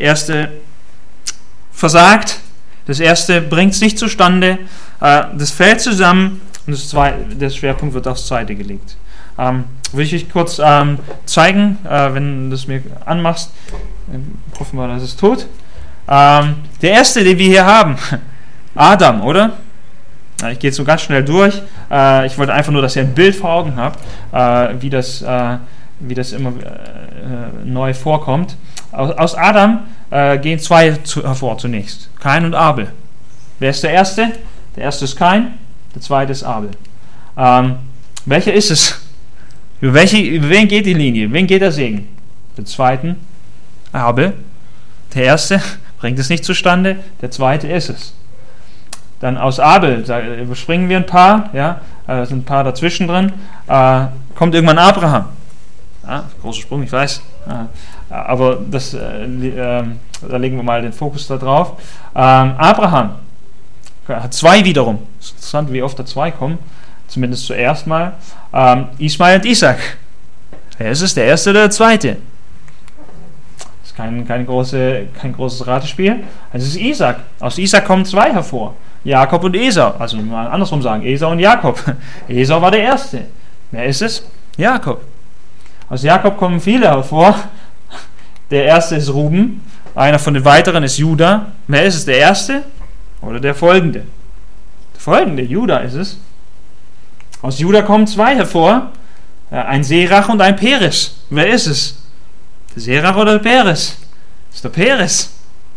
versagt, das Erste bringt es nicht zustande, das fällt zusammen und der Schwerpunkt wird aufs Zweite gelegt. Will ich euch kurz zeigen, wenn du es mir anmachst. Hoffen wir, dass es tut. Der erste, den wir hier haben, Adam, oder? Ich gehe jetzt so ganz schnell durch. Ich wollte einfach nur, dass ihr ein Bild vor Augen habt, wie das immer neu vorkommt. Aus Adam gehen zwei hervor zunächst. Kain und Abel. Wer ist der Erste? Der Erste ist Kain, der Zweite ist Abel. Welcher ist es? Über wen geht die Linie? Wen geht der Segen? Den Zweiten, Abel. Der Erste bringt es nicht zustande, der Zweite ist es. Dann aus Abel, überspringen wir ein paar, ja, sind ein paar dazwischen drin, kommt irgendwann Abraham. Ja, großer Sprung, ich weiß, aber da legen wir mal den Fokus da drauf. Abraham hat zwei wiederum. Es ist interessant, wie oft da zwei kommen, zumindest zuerst mal. Ismael und Isaac. Wer ist es, der Erste oder der Zweite? Das ist kein großes Ratespiel. Es ist Isaac. Aus Isaac kommen zwei hervor. Jakob und Esau. Also mal andersrum sagen, Esau und Jakob. Esau war der Erste. Wer ist es? Jakob. Aus Jakob kommen viele hervor. Der Erste ist Ruben. Einer von den weiteren ist Juda. Wer ist es? Der Erste oder der Folgende? Der Folgende, Juda ist es. Aus Juda kommen zwei hervor. Ein Serach und ein Peres. Wer ist es? Der Serach oder der Peres? Das ist der Peres.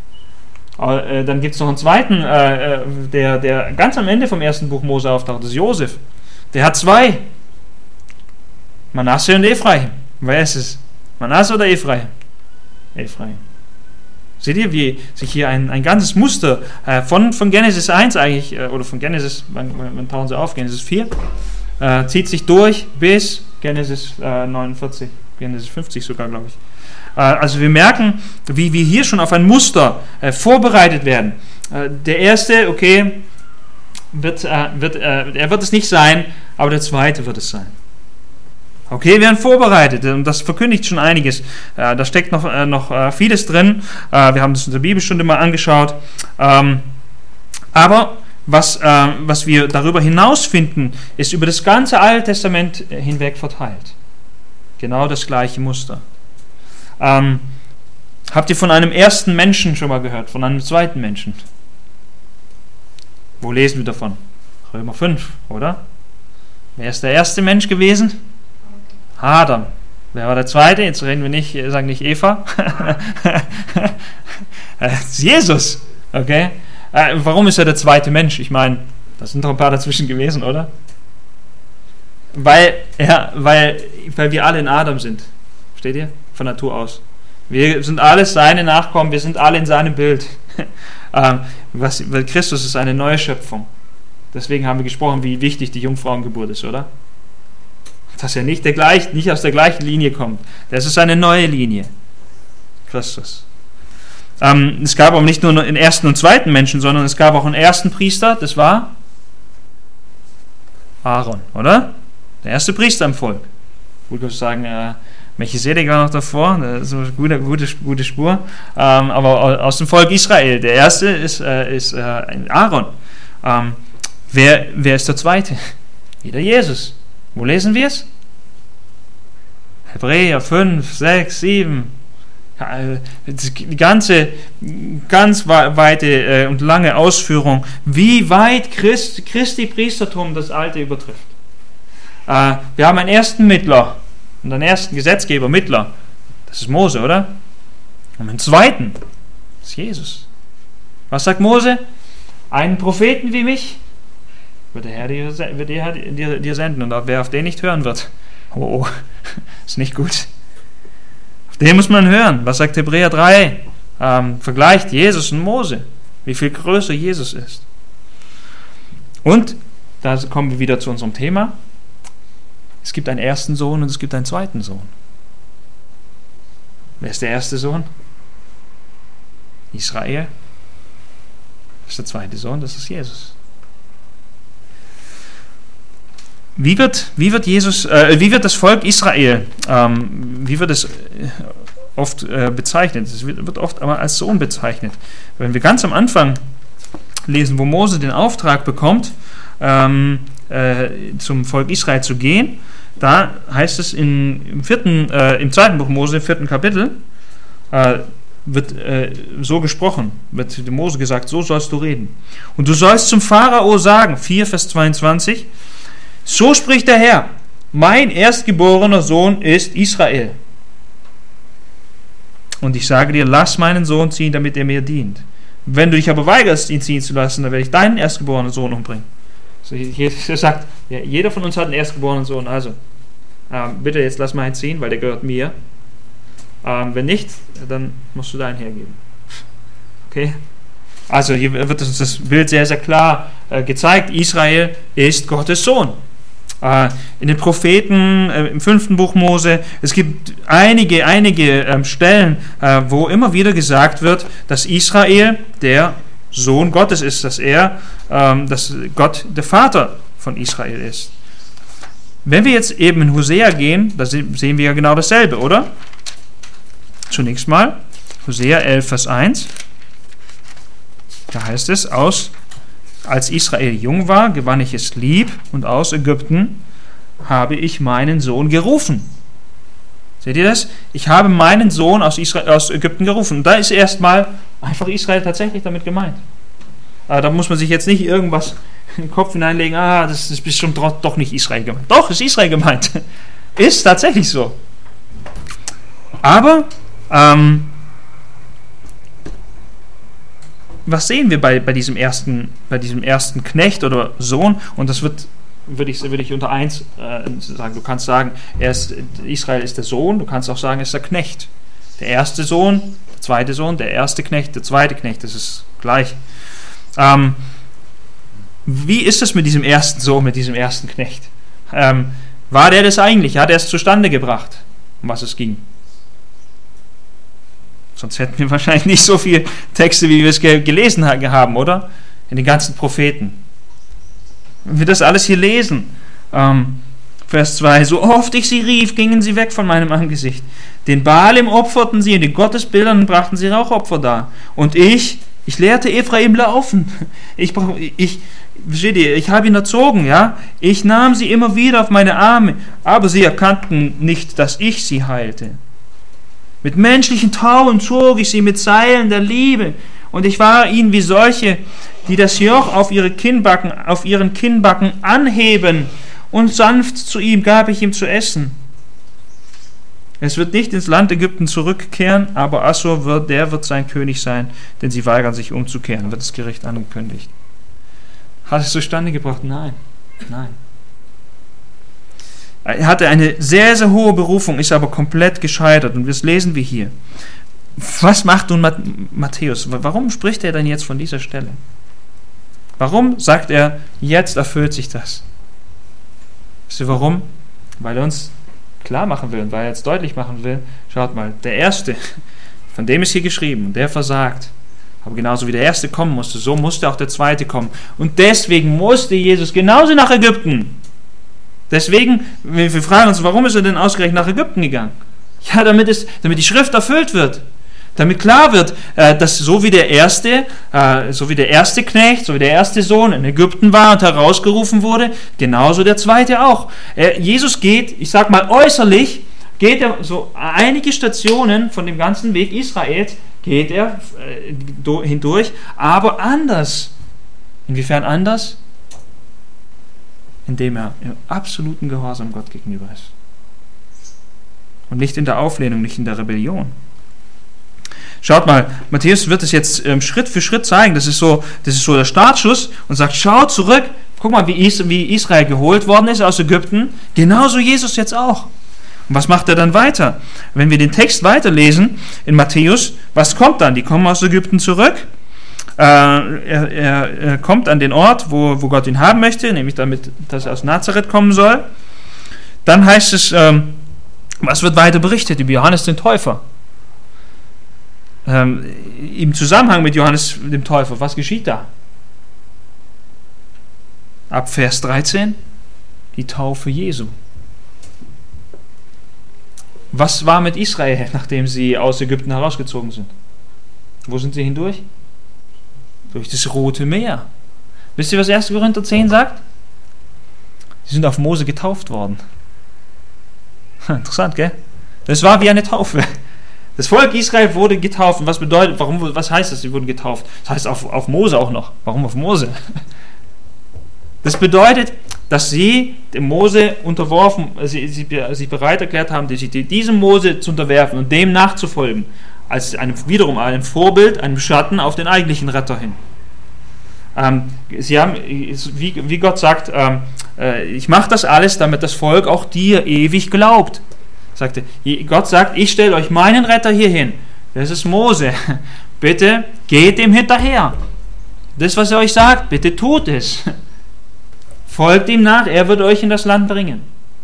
Dann gibt es noch einen zweiten, der ganz am Ende vom ersten Buch Mose auftaucht, das ist Josef. Der hat zwei. Manasse und Ephraim. Wer ist es? Manasse oder Ephraim? Ephraim. Seht ihr, wie sich hier ein ganzes Muster von Genesis 1 eigentlich, oder von Genesis, wann tauchen sie auf? Genesis 4, zieht sich durch bis Genesis 49, Genesis 50 sogar, glaube ich. Also wir merken, wie wir hier schon auf ein Muster vorbereitet werden. Der Erste, okay, er wird es nicht sein, aber der Zweite wird es sein. Okay, wir werden vorbereitet und das verkündigt schon einiges. Da steckt noch vieles drin. Wir haben das in der Bibelstunde mal angeschaut. Aber was wir darüber hinaus finden, ist über das ganze Alte Testament hinweg verteilt. Genau das gleiche Muster. Habt ihr von einem ersten Menschen schon mal gehört? Von einem zweiten Menschen? Wo lesen wir davon? Römer 5, oder? Wer ist der erste Mensch gewesen? Adam. Wer war der Zweite? Jetzt reden wir sagen nicht Eva. Jesus. Okay. Warum ist er der zweite Mensch? Ich meine, da sind doch ein paar dazwischen gewesen, oder? Weil wir alle in Adam sind. Versteht ihr? Von Natur aus. Wir sind alles seine Nachkommen, wir sind alle in seinem Bild. Weil Christus ist eine neue Schöpfung. Deswegen haben wir gesprochen, wie wichtig die Jungfrauengeburt ist, oder? Dass er nicht aus der gleichen Linie kommt. Das ist eine neue Linie. Christus. Es gab aber nicht nur einen ersten und zweiten Menschen, sondern es gab auch einen ersten Priester, das war Aaron, oder? Der erste Priester im Volk. Gut, würde ich sagen, Melchisedek war noch davor, das ist eine gute Spur. Aber aus dem Volk Israel. Der erste ist Aaron. Wer ist der zweite? Wieder Jesus. Wo lesen wir es? Hebräer 5, 6, 7. Die ganze ganz weite und lange Ausführung, wie weit Christi Priestertum das Alte übertrifft. Wir haben einen ersten Mittler und einen ersten Gesetzgeber, Mittler, Das ist Mose, oder? Und im zweiten ist Jesus. Was sagt Mose? Einen Propheten wie mich wird der Herr dir senden. Und wer auf den nicht hören wird, oh, ist nicht gut. Auf den muss man hören. Was sagt Hebräer 3? Vergleicht Jesus und Mose. Wie viel größer Jesus ist. Und da kommen wir wieder zu unserem Thema. Es gibt einen ersten Sohn und es gibt einen zweiten Sohn. Wer ist der erste Sohn? Israel. Das ist der zweite Sohn, das ist Jesus. Wie wird das Volk Israel, wie wird es oft bezeichnet? Es wird oft aber als Sohn bezeichnet. Wenn wir ganz am Anfang lesen, wo Mose den Auftrag bekommt, zum Volk Israel zu gehen, da heißt es im 2. Buch Mose, im 4. Kapitel, wird so gesprochen, wird dem Mose gesagt, so sollst du reden. Und du sollst zum Pharao sagen, 4 Vers 22, so spricht der Herr, mein erstgeborener Sohn ist Israel. Und ich sage dir, lass meinen Sohn ziehen, damit er mir dient. Wenn du dich aber weigerst, ihn ziehen zu lassen, dann werde ich deinen erstgeborenen Sohn umbringen. So, Jesus sagt, ja, jeder von uns hat einen erstgeborenen Sohn, also bitte jetzt lass meinen ziehen, weil der gehört mir. Wenn nicht, dann musst du deinen hergeben. Okay? Also hier wird uns das Bild sehr, sehr klar gezeigt. Israel ist Gottes Sohn. In den Propheten, im 5. Buch Mose, es gibt einige Stellen, wo immer wieder gesagt wird, dass Israel der Sohn Gottes ist, dass Gott der Vater von Israel ist. Wenn wir jetzt eben in Hosea gehen, da sehen wir ja genau dasselbe, oder? Zunächst mal, Hosea 11, Vers 1, da heißt es, als Israel jung war, gewann ich es lieb und aus Ägypten habe ich meinen Sohn gerufen. Seht ihr das? Ich habe meinen Sohn aus Ägypten gerufen. Und da ist erstmal einfach Israel tatsächlich damit gemeint. Da muss man sich jetzt nicht irgendwas in den Kopf hineinlegen, das ist bestimmt doch nicht Israel gemeint. Doch, ist Israel gemeint. Ist tatsächlich so. Aber was sehen wir bei diesem ersten Knecht oder Sohn? Und das würde ich unter 1 sagen. Du kannst sagen, Israel ist der Sohn, du kannst auch sagen, er ist der Knecht. Der erste Sohn, der zweite Sohn, der erste Knecht, der zweite Knecht, das ist gleich. Wie ist es mit diesem ersten Sohn, mit diesem ersten Knecht? War der das eigentlich? Hat er es zustande gebracht, um was es ging? Sonst hätten wir wahrscheinlich nicht so viele Texte, wie wir es gelesen haben, oder? In den ganzen Propheten. Wenn wir das alles hier lesen, Vers 2, so oft ich sie rief, gingen sie weg von meinem Angesicht. Den Baalim opferten sie und den Gottesbildern brachten sie Rauchopfer dar. Und ich lehrte Ephraim laufen. Ich habe ihn erzogen, ja. Ich nahm sie immer wieder auf meine Arme, aber sie erkannten nicht, dass ich sie heilte. Mit menschlichen Tauen zog ich sie mit Seilen der Liebe, und ich war ihnen wie solche, die das Joch auf ihren Kinnbacken anheben, und sanft zu ihm gab ich ihm zu essen. Es wird nicht ins Land Ägypten zurückkehren, aber Assur wird sein König sein, denn sie weigern sich umzukehren, wird das Gericht angekündigt. Hat es zustande gebracht? Nein. Er hatte eine sehr, sehr hohe Berufung, ist aber komplett gescheitert. Und das lesen wir hier. Was macht nun Matthäus? Warum spricht er denn jetzt von dieser Stelle? Warum sagt er, jetzt erfüllt sich das? Wisst ihr warum? Weil er uns klar machen will und weil er jetzt deutlich machen will, schaut mal, der Erste, von dem ist hier geschrieben, der versagt. Aber genauso wie der Erste kommen musste, so musste auch der Zweite kommen. Und deswegen musste Jesus genauso nach Ägypten. Deswegen, wir fragen uns, warum ist er denn ausgerechnet nach Ägypten gegangen? Ja, damit die Schrift erfüllt wird. Damit klar wird, dass so wie der erste Knecht, so wie der erste Sohn in Ägypten war und herausgerufen wurde, genauso der zweite auch. Jesus geht, ich sag mal äußerlich, geht er so einige Stationen von dem ganzen Weg Israels, geht er hindurch, aber anders. Inwiefern anders? Indem er im absoluten Gehorsam Gott gegenüber ist. und nicht in der Auflehnung, nicht in der Rebellion. Schaut mal, Matthäus wird es jetzt Schritt für Schritt zeigen. Das ist so der Startschuss und sagt, schaut zurück, guck mal, wie Israel geholt worden ist aus Ägypten. Genauso Jesus jetzt auch. Und was macht er dann weiter? Wenn wir den Text weiterlesen in Matthäus, was kommt dann? Die kommen aus Ägypten zurück. Er kommt an den Ort, wo Gott ihn haben möchte, nämlich damit, dass er aus Nazareth kommen soll. Dann heißt es, was wird weiter berichtet über Johannes den Täufer? Im Zusammenhang mit Johannes dem Täufer, was geschieht da? Ab Vers 13, die Taufe Jesu. Was war mit Israel, nachdem sie aus Ägypten herausgezogen sind? Wo sind sie hindurch? Durch das Rote Meer. Wisst ihr, was 1. Korinther 10 sagt? Sie sind auf Mose getauft worden. Interessant, gell? Das war wie eine Taufe. Das Volk Israel wurde getauft. Was bedeutet, was heißt das, sie wurden getauft? Das heißt auf Mose auch noch. Warum auf Mose? Das bedeutet, dass sie dem Mose unterworfen, sie bereit erklärt haben, diesem Mose zu unterwerfen und dem nachzufolgen, als wiederum einem Vorbild, einem Schatten auf den eigentlichen Retter hin. Sie haben, wie Gott sagt, ich mache das alles, damit das Volk auch dir ewig glaubt. Gott sagt, ich stelle euch meinen Retter hier hin. Das ist Mose. Bitte geht dem hinterher. Das, was er euch sagt, bitte tut es. Folgt ihm nach, er wird euch in das Land bringen.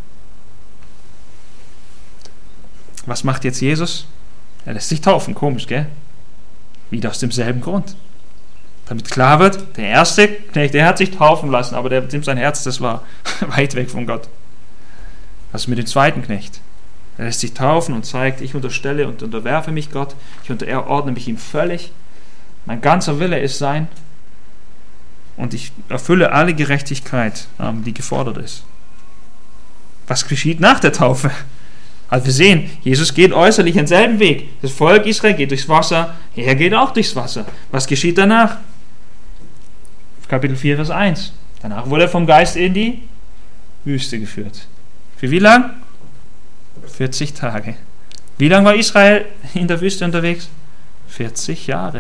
Was macht jetzt Jesus? Er lässt sich taufen. Komisch, gell? Wieder aus demselben Grund. Damit klar wird, der erste Knecht, der hat sich taufen lassen, aber sein Herz, das war weit weg von Gott. Was ist mit dem zweiten Knecht? Er lässt sich taufen und zeigt, ich unterstelle und unterwerfe mich Gott, ich unterordne mich ihm völlig, mein ganzer Wille ist sein und ich erfülle alle Gerechtigkeit, die gefordert ist. Was geschieht nach der Taufe? Also wir sehen, Jesus geht äußerlich denselben Weg. Das Volk Israel geht durchs Wasser, er geht auch durchs Wasser. Was geschieht danach? Kapitel 4, Vers 1. Danach wurde er vom Geist in die Wüste geführt. Für wie lang? 40 Tage. Wie lange war Israel in der Wüste unterwegs? 40 Jahre.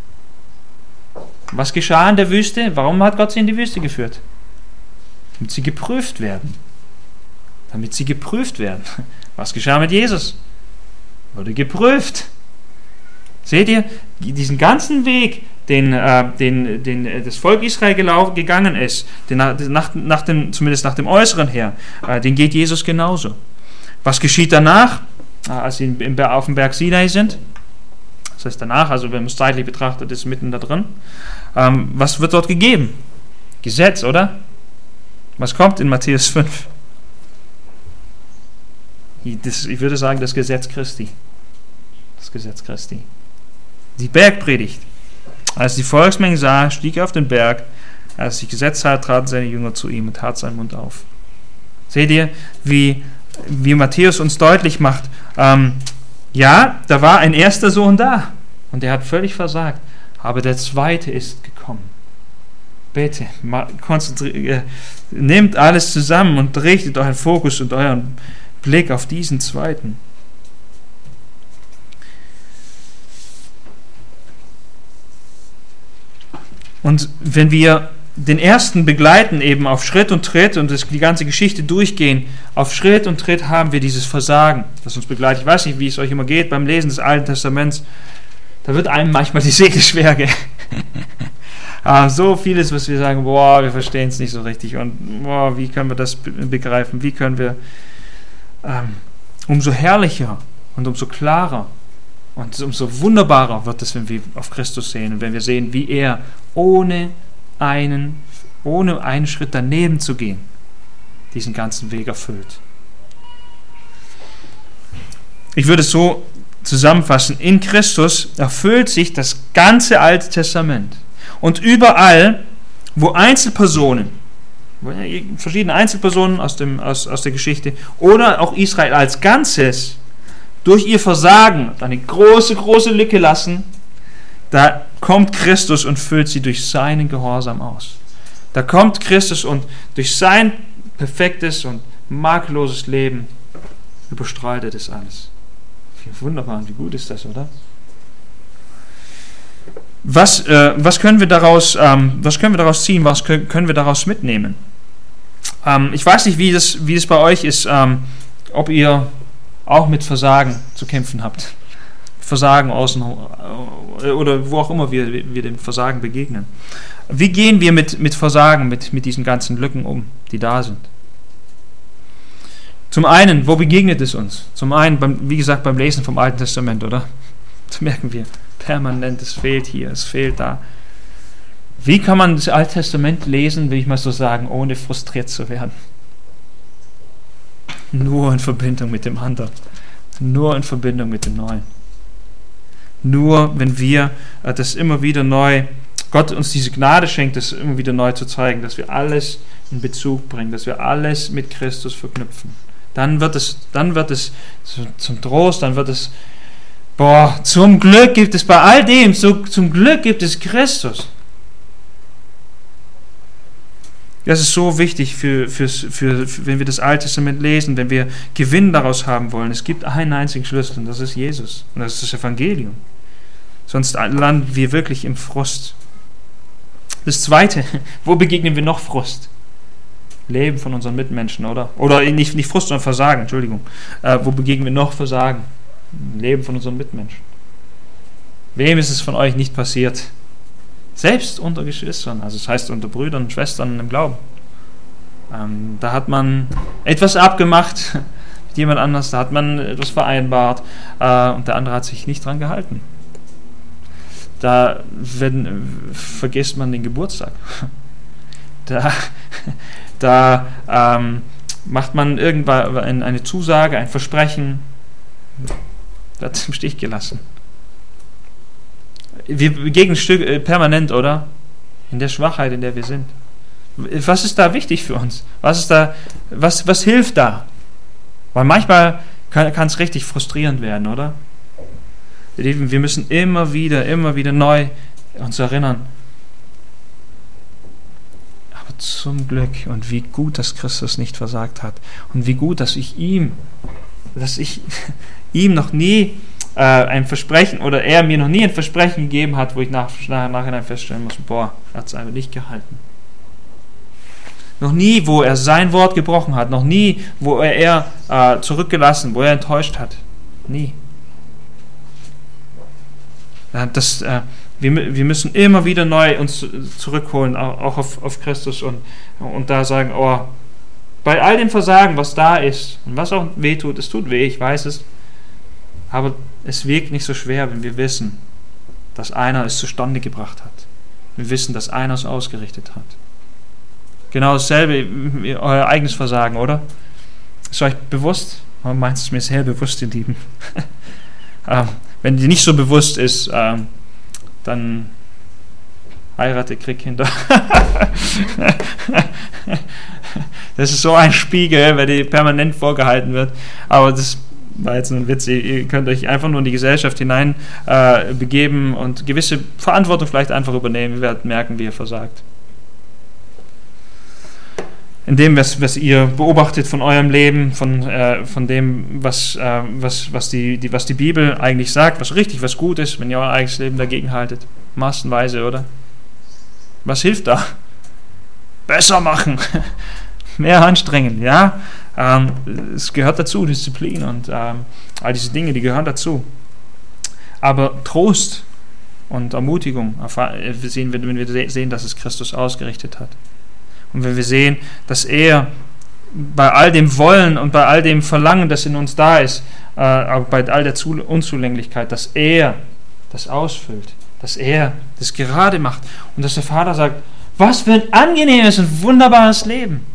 Was geschah in der Wüste? Warum hat Gott sie in die Wüste geführt? Damit sie geprüft werden. Damit sie geprüft werden. Was geschah mit Jesus? Wurde geprüft. Seht ihr, diesen ganzen Weg, den das Volk Israel gegangen ist, zumindest nach dem Äußeren her, den geht Jesus genauso. Was geschieht danach, als sie auf dem Berg Sinai sind? Das heißt danach, also wenn man es zeitlich betrachtet, ist mitten da drin. Was wird dort gegeben? Gesetz, oder? Was kommt in Matthäus 5? Ich würde sagen, das Gesetz Christi. Das Gesetz Christi. Die Bergpredigt. Als die Volksmenge sah, stieg er auf den Berg. Als sie gesetzt hat, traten seine Jünger zu ihm und tat seinen Mund auf. Seht ihr, wie Matthäus uns deutlich macht, ja, da war ein erster Sohn da und er hat völlig versagt, aber der zweite ist gekommen. Bitte, nehmt alles zusammen und richtet euren Fokus und euren Blick auf diesen zweiten. Und wenn wir den ersten begleiten, eben auf Schritt und Tritt und die ganze Geschichte durchgehen, auf Schritt und Tritt haben wir dieses Versagen, das uns begleitet. Ich weiß nicht, wie es euch immer geht beim Lesen des Alten Testaments. Da wird einem manchmal die Seele schwer. So vieles, was wir sagen, wir verstehen es nicht so richtig und wie können wir das begreifen, wie können wir umso herrlicher und umso klarer und umso wunderbarer wird es, wenn wir auf Christus sehen und wenn wir sehen, wie er ohne einen Schritt daneben zu gehen, diesen ganzen Weg erfüllt. Ich würde es so zusammenfassen, in Christus erfüllt sich das ganze Alte Testament. Und überall, wo Einzelpersonen, verschiedene Einzelpersonen aus der Geschichte oder auch Israel als Ganzes durch ihr Versagen eine große, große Lücke lassen, da kommt Christus und füllt sie durch seinen Gehorsam aus. Da kommt Christus und durch sein perfektes und makelloses Leben überstrahlt er das alles. Wie wunderbar und wie gut ist das, oder? Was können wir daraus ziehen? Was können wir daraus mitnehmen? Ich weiß nicht, wie das bei euch ist, ob ihr auch mit Versagen zu kämpfen habt. Versagen außen oder wo auch immer wir dem Versagen begegnen. Wie gehen wir mit Versagen, mit diesen ganzen Lücken um, die da sind? Zum einen, wo begegnet es uns? Zum einen, wie gesagt, beim Lesen vom Alten Testament, oder? Das merken wir permanent, es fehlt hier, es fehlt da. Wie kann man das Alte Testament lesen, will ich mal so sagen, ohne frustriert zu werden? Nur in Verbindung mit dem anderen. Nur in Verbindung mit dem Neuen. Nur wenn wir das immer wieder neu, Gott uns diese Gnade schenkt, das immer wieder neu zu zeigen, dass wir alles in Bezug bringen, dass wir alles mit Christus verknüpfen. Dann wird es zum Trost, dann wird es, zum Glück gibt es bei all dem, zum Glück gibt es Christus. Das ist so wichtig, wenn wir das Alte Testament lesen, wenn wir Gewinn daraus haben wollen. Es gibt einen einzigen Schlüssel und das ist Jesus. Und das ist das Evangelium. Sonst landen wir wirklich im Frust. Das Zweite, wo begegnen wir noch Frust? Leben von unseren Mitmenschen, oder? Oder nicht Frust, sondern Versagen, Entschuldigung. Wo begegnen wir noch Versagen? Leben von unseren Mitmenschen. Wem ist es von euch nicht passiert? Selbst unter Geschwistern, also das heißt unter Brüdern und Schwestern im Glauben. Da hat man etwas abgemacht mit jemand anders, da hat man etwas vereinbart und der andere hat sich nicht dran gehalten. Da vergisst man den Geburtstag. Da macht man irgendwann eine Zusage, ein Versprechen, wird im Stich gelassen. Wir begegnen permanent, oder? In der Schwachheit, in der wir sind. Was ist da wichtig für uns? Was hilft da? Weil manchmal kann es richtig frustrierend werden, oder? Wir müssen immer wieder neu uns erinnern. Aber zum Glück und wie gut, dass Christus nicht versagt hat. Und wie gut, dass ich ihm noch nie ein Versprechen, oder er mir noch nie ein Versprechen gegeben hat, wo ich nachhinein feststellen muss, er hat es einfach nicht gehalten. Noch nie, wo er sein Wort gebrochen hat, noch nie, wo er zurückgelassen, wo er enttäuscht hat. Nie. Wir müssen immer wieder neu uns zurückholen, auch auf Christus und da sagen, bei all dem Versagen, was da ist und was auch weh tut, es tut weh, ich weiß es, aber es wirkt nicht so schwer, wenn wir wissen, dass einer es zustande gebracht hat. Wir wissen, dass einer es ausgerichtet hat. Genau dasselbe, euer eigenes Versagen, oder? Ist euch bewusst? Meint es mir sehr bewusst, ihr Lieben. Wenn dir nicht so bewusst ist, dann heirate, krieg Kinder. Das ist so ein Spiegel, weil dir permanent vorgehalten wird. Aber das war jetzt ein Witz. Ihr könnt euch einfach nur in die Gesellschaft hinein begeben und gewisse Verantwortung vielleicht einfach übernehmen. Ihr werdet merken, wie ihr versagt. In dem, was ihr beobachtet von eurem Leben, von dem, was die Bibel eigentlich sagt, was richtig, was gut ist, wenn ihr euer eigenes Leben dagegen haltet. Massenweise, oder? Was hilft da? Besser machen. Mehr anstrengen, ja? Es gehört dazu, Disziplin und all diese Dinge, die gehören dazu. Aber Trost und Ermutigung sehen wir, wenn wir sehen, dass es Christus ausgerichtet hat. Und wenn wir sehen, dass er bei all dem Wollen und bei all dem Verlangen, das in uns da ist, aber bei all der Unzulänglichkeit, dass er das ausfüllt, dass er das gerade macht und dass der Vater sagt, was für ein angenehmes und wunderbares Leben.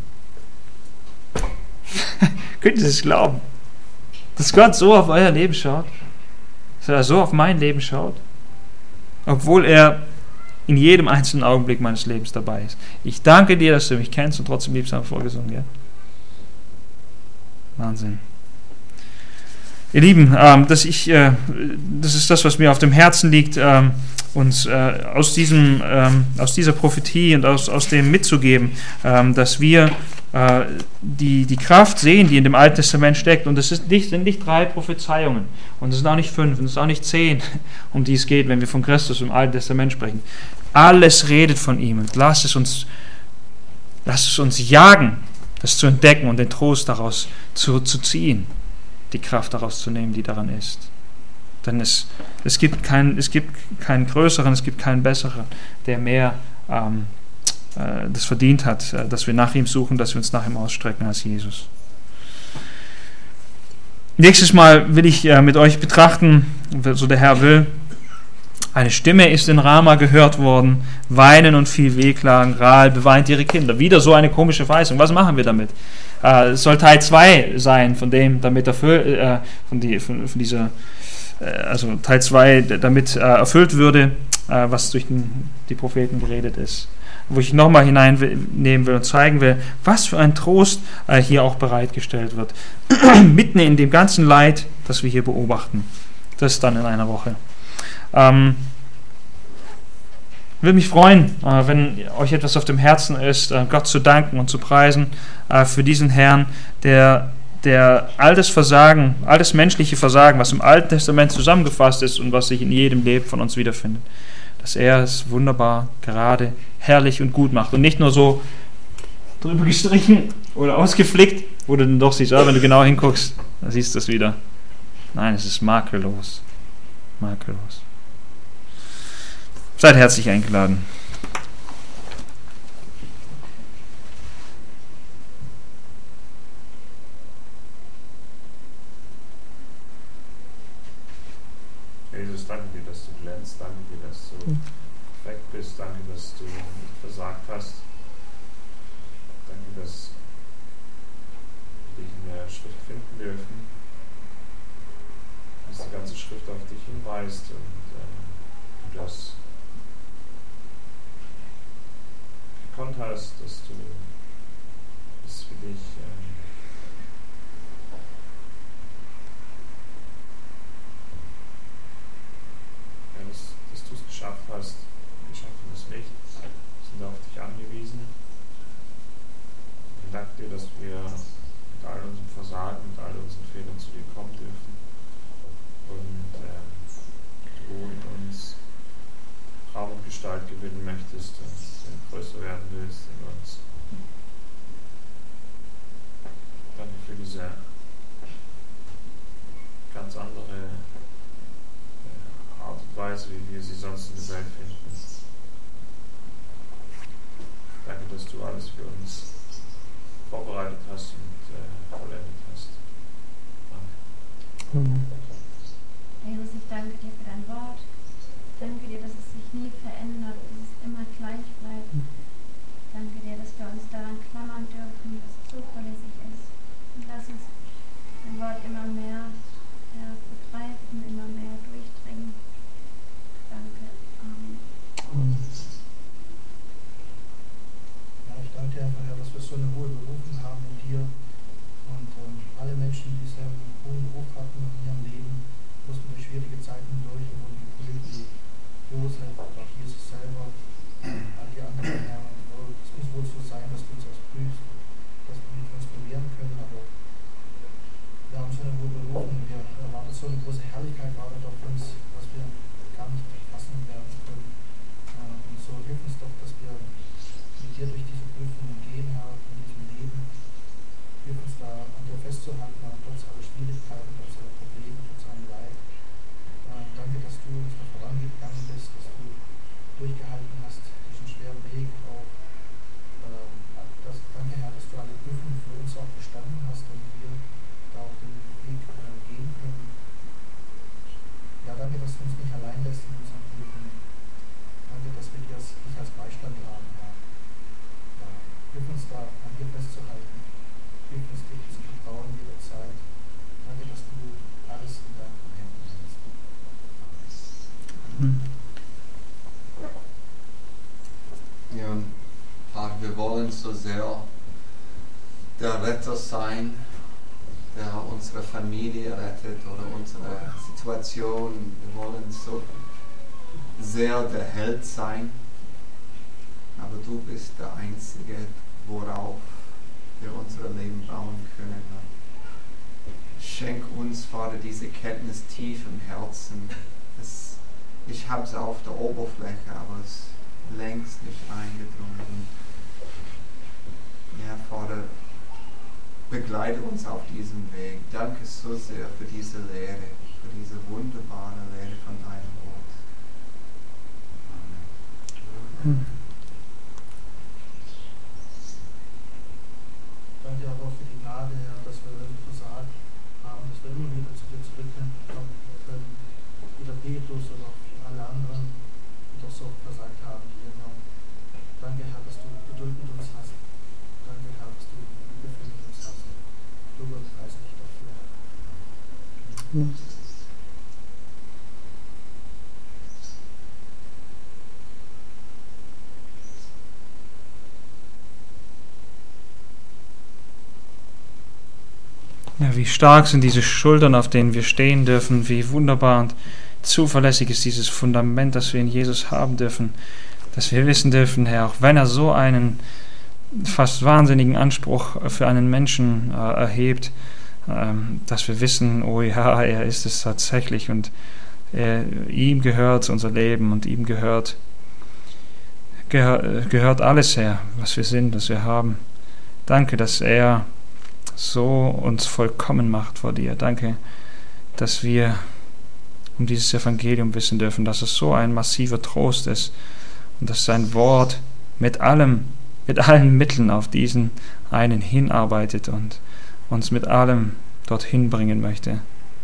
Könnt ihr das glauben? Dass Gott so auf euer Leben schaut? Dass er so auf mein Leben schaut? Obwohl er in jedem einzelnen Augenblick meines Lebens dabei ist. Ich danke dir, dass du mich kennst und trotzdem liebst, haben wir vorgesungen. Ja? Wahnsinn. Ihr Lieben, das ist das, was mir auf dem Herzen liegt, uns aus dieser Prophetie und aus dem mitzugeben, dass wir die Kraft sehen, die in dem Alten Testament steckt. Und es sind nicht 3 Prophezeiungen. Und es sind auch nicht 5. Und es sind auch nicht 10, um die es geht, wenn wir von Christus im Alten Testament sprechen. Alles redet von ihm. Und lasst es uns jagen, das zu entdecken und den Trost daraus zu ziehen. Die Kraft daraus zu nehmen, die daran ist. Denn es gibt keinen größeren, es gibt keinen besseren, der mehr das verdient hat, dass wir nach ihm suchen, dass wir uns nach ihm ausstrecken als Jesus. Nächstes Mal will ich mit euch betrachten, so der Herr will, eine Stimme ist in Rama gehört worden, weinen und viel Wehklagen, Rahel beweint ihre Kinder. Wieder so eine komische Verheißung. Was machen wir damit? Es soll Teil 2 sein von dem, damit Teil 2 damit erfüllt würde, was durch die Propheten geredet ist. Wo ich nochmal hineinnehmen will und zeigen will, was für ein Trost hier auch bereitgestellt wird. Mitten in dem ganzen Leid, das wir hier beobachten. Das dann in einer Woche. Würde mich freuen, wenn euch etwas auf dem Herzen ist, Gott zu danken und zu preisen für diesen Herrn, der all das Versagen, alles menschliche Versagen, was im Alten Testament zusammengefasst ist und was sich in jedem Leben von uns wiederfindet, dass er es wunderbar, gerade, herrlich und gut macht und nicht nur so drüber gestrichen oder ausgeflickt, wo du dann doch siehst, wenn du genau hinguckst, dann siehst du es wieder. Nein, es ist makellos. Makellos. Seid herzlich eingeladen. Jesus, danke dir, dass du glänzt, danke dir, dass du perfekt bist, danke, dass du nicht versagt hast, danke, dass wir dich in der Schrift finden dürfen, dass die ganze Schrift auf dich hinweist und du das gekonnt hast, dass du es für dich dass du es geschafft hast. Wir schaffen es nicht, sind auf dich angewiesen. Ich danke dir, dass wir mit all unserem Versagen, mit all unseren Fehlern zu dir kommen dürfen und du in uns Raum und Gestalt gewinnen möchtest und größer werden willst in uns. Danke für diese ganz andere Art und Weise, wie wir sie sonst in der Welt finden. Danke, dass du alles für uns vorbereitet hast und vollendet hast. Amen. Jesus, ich danke dir für dein Wort. Ich danke dir, dass es sich nie verändert, dass es immer gleich bleibt. Ich danke dir, dass wir uns daran klammern dürfen, dass es zuverlässig ist. Und lass uns dein Wort immer mehr begreifen, immer mehr durchdringen. Danke. Amen. Ja, ich danke dir einfach, Herr, dass wir so eine hohe Berufung haben in dir. Und alle Menschen, die diesen hohen Beruf hatten in ihrem Leben, mussten durch schwierige Zeiten durch und wurden geprüft, wie Josef, auch Jesus selber, all die anderen, Herr. Es muss wohl so sein, dass du uns erst prüfst, dass wir nicht uns bewähren können, aber wir haben so eine hohe Berufung, wir erwarten so eine große Herrlichkeit wartet auf uns, was wir gar nicht fassen werden können. Und so hilf uns doch, dass wir mit dir durch diese Prüfungen gehen, Herr, in diesem Leben. Hilf uns da an dir festzuhalten, trotz aller Schwierigkeiten, trotz aller Probleme, trotz allem Leid. Danke, dass du uns noch vorangegangen bist, dass du durchgehalten hast, diesen schweren Weg auch. Danke, Herr, dass du alle Prüfungen für uns auch bestanden hast und wir da auf den Weg gehen können. Ja, danke, dass du uns nicht allein lässt in unseren Prüfungen. Danke, dass wir dich als Beistand haben, Herr. Ja, hilf uns da an dir festzuhalten. Hilf uns dich zu vertrauen jederzeit. Danke, dass du alles in deinen Händen hältst. Ja, Vater, wir wollen so sehr der Retter sein, der unsere Familie rettet oder unsere Situation. Wir wollen so sehr der Held sein, aber du bist der Einzige, worauf wir unser Leben bauen können. Schenk uns, Vater, diese Kenntnis tief im Herzen. Ich habe es auf der Oberfläche, aber es ist längst nicht eingedrungen. Ja, Vater, begleite uns auf diesem Weg. Danke so sehr für diese Lehre, für diese wunderbare Lehre von deinem Wort. Amen. Danke aber auch für die Gnade, Herr, dass wir versagt haben, dass wir immer wieder zu dir zurückkommen können. Wieder Petrus oder auch alle anderen, die doch so versagt haben, die Jünger. Danke, Herr, dass du Geduld mit uns hast. Danke, Herr, dass du Liebe für uns hast. Lobe und preise dich dafür. Ja, wie stark sind diese Schultern, auf denen wir stehen dürfen, wie wunderbar und zuverlässig ist dieses Fundament, das wir in Jesus haben dürfen, dass wir wissen dürfen, Herr, auch wenn er so einen fast wahnsinnigen Anspruch für einen Menschen erhebt, dass wir wissen, oh ja, er ist es tatsächlich und ihm gehört unser Leben und ihm gehört alles, Herr, was wir sind, was wir haben. Danke, dass er so uns vollkommen macht vor dir. Danke, dass wir um dieses Evangelium wissen dürfen, dass es so ein massiver Trost ist und dass sein Wort mit allen Mitteln auf diesen einen hinarbeitet und uns mit allem dorthin bringen möchte.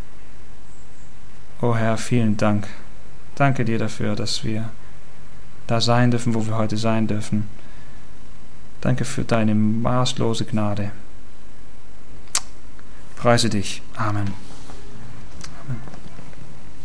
O Herr, vielen Dank. Danke dir dafür, dass wir da sein dürfen, wo wir heute sein dürfen. Danke für deine maßlose Gnade. Preise dich. Amen.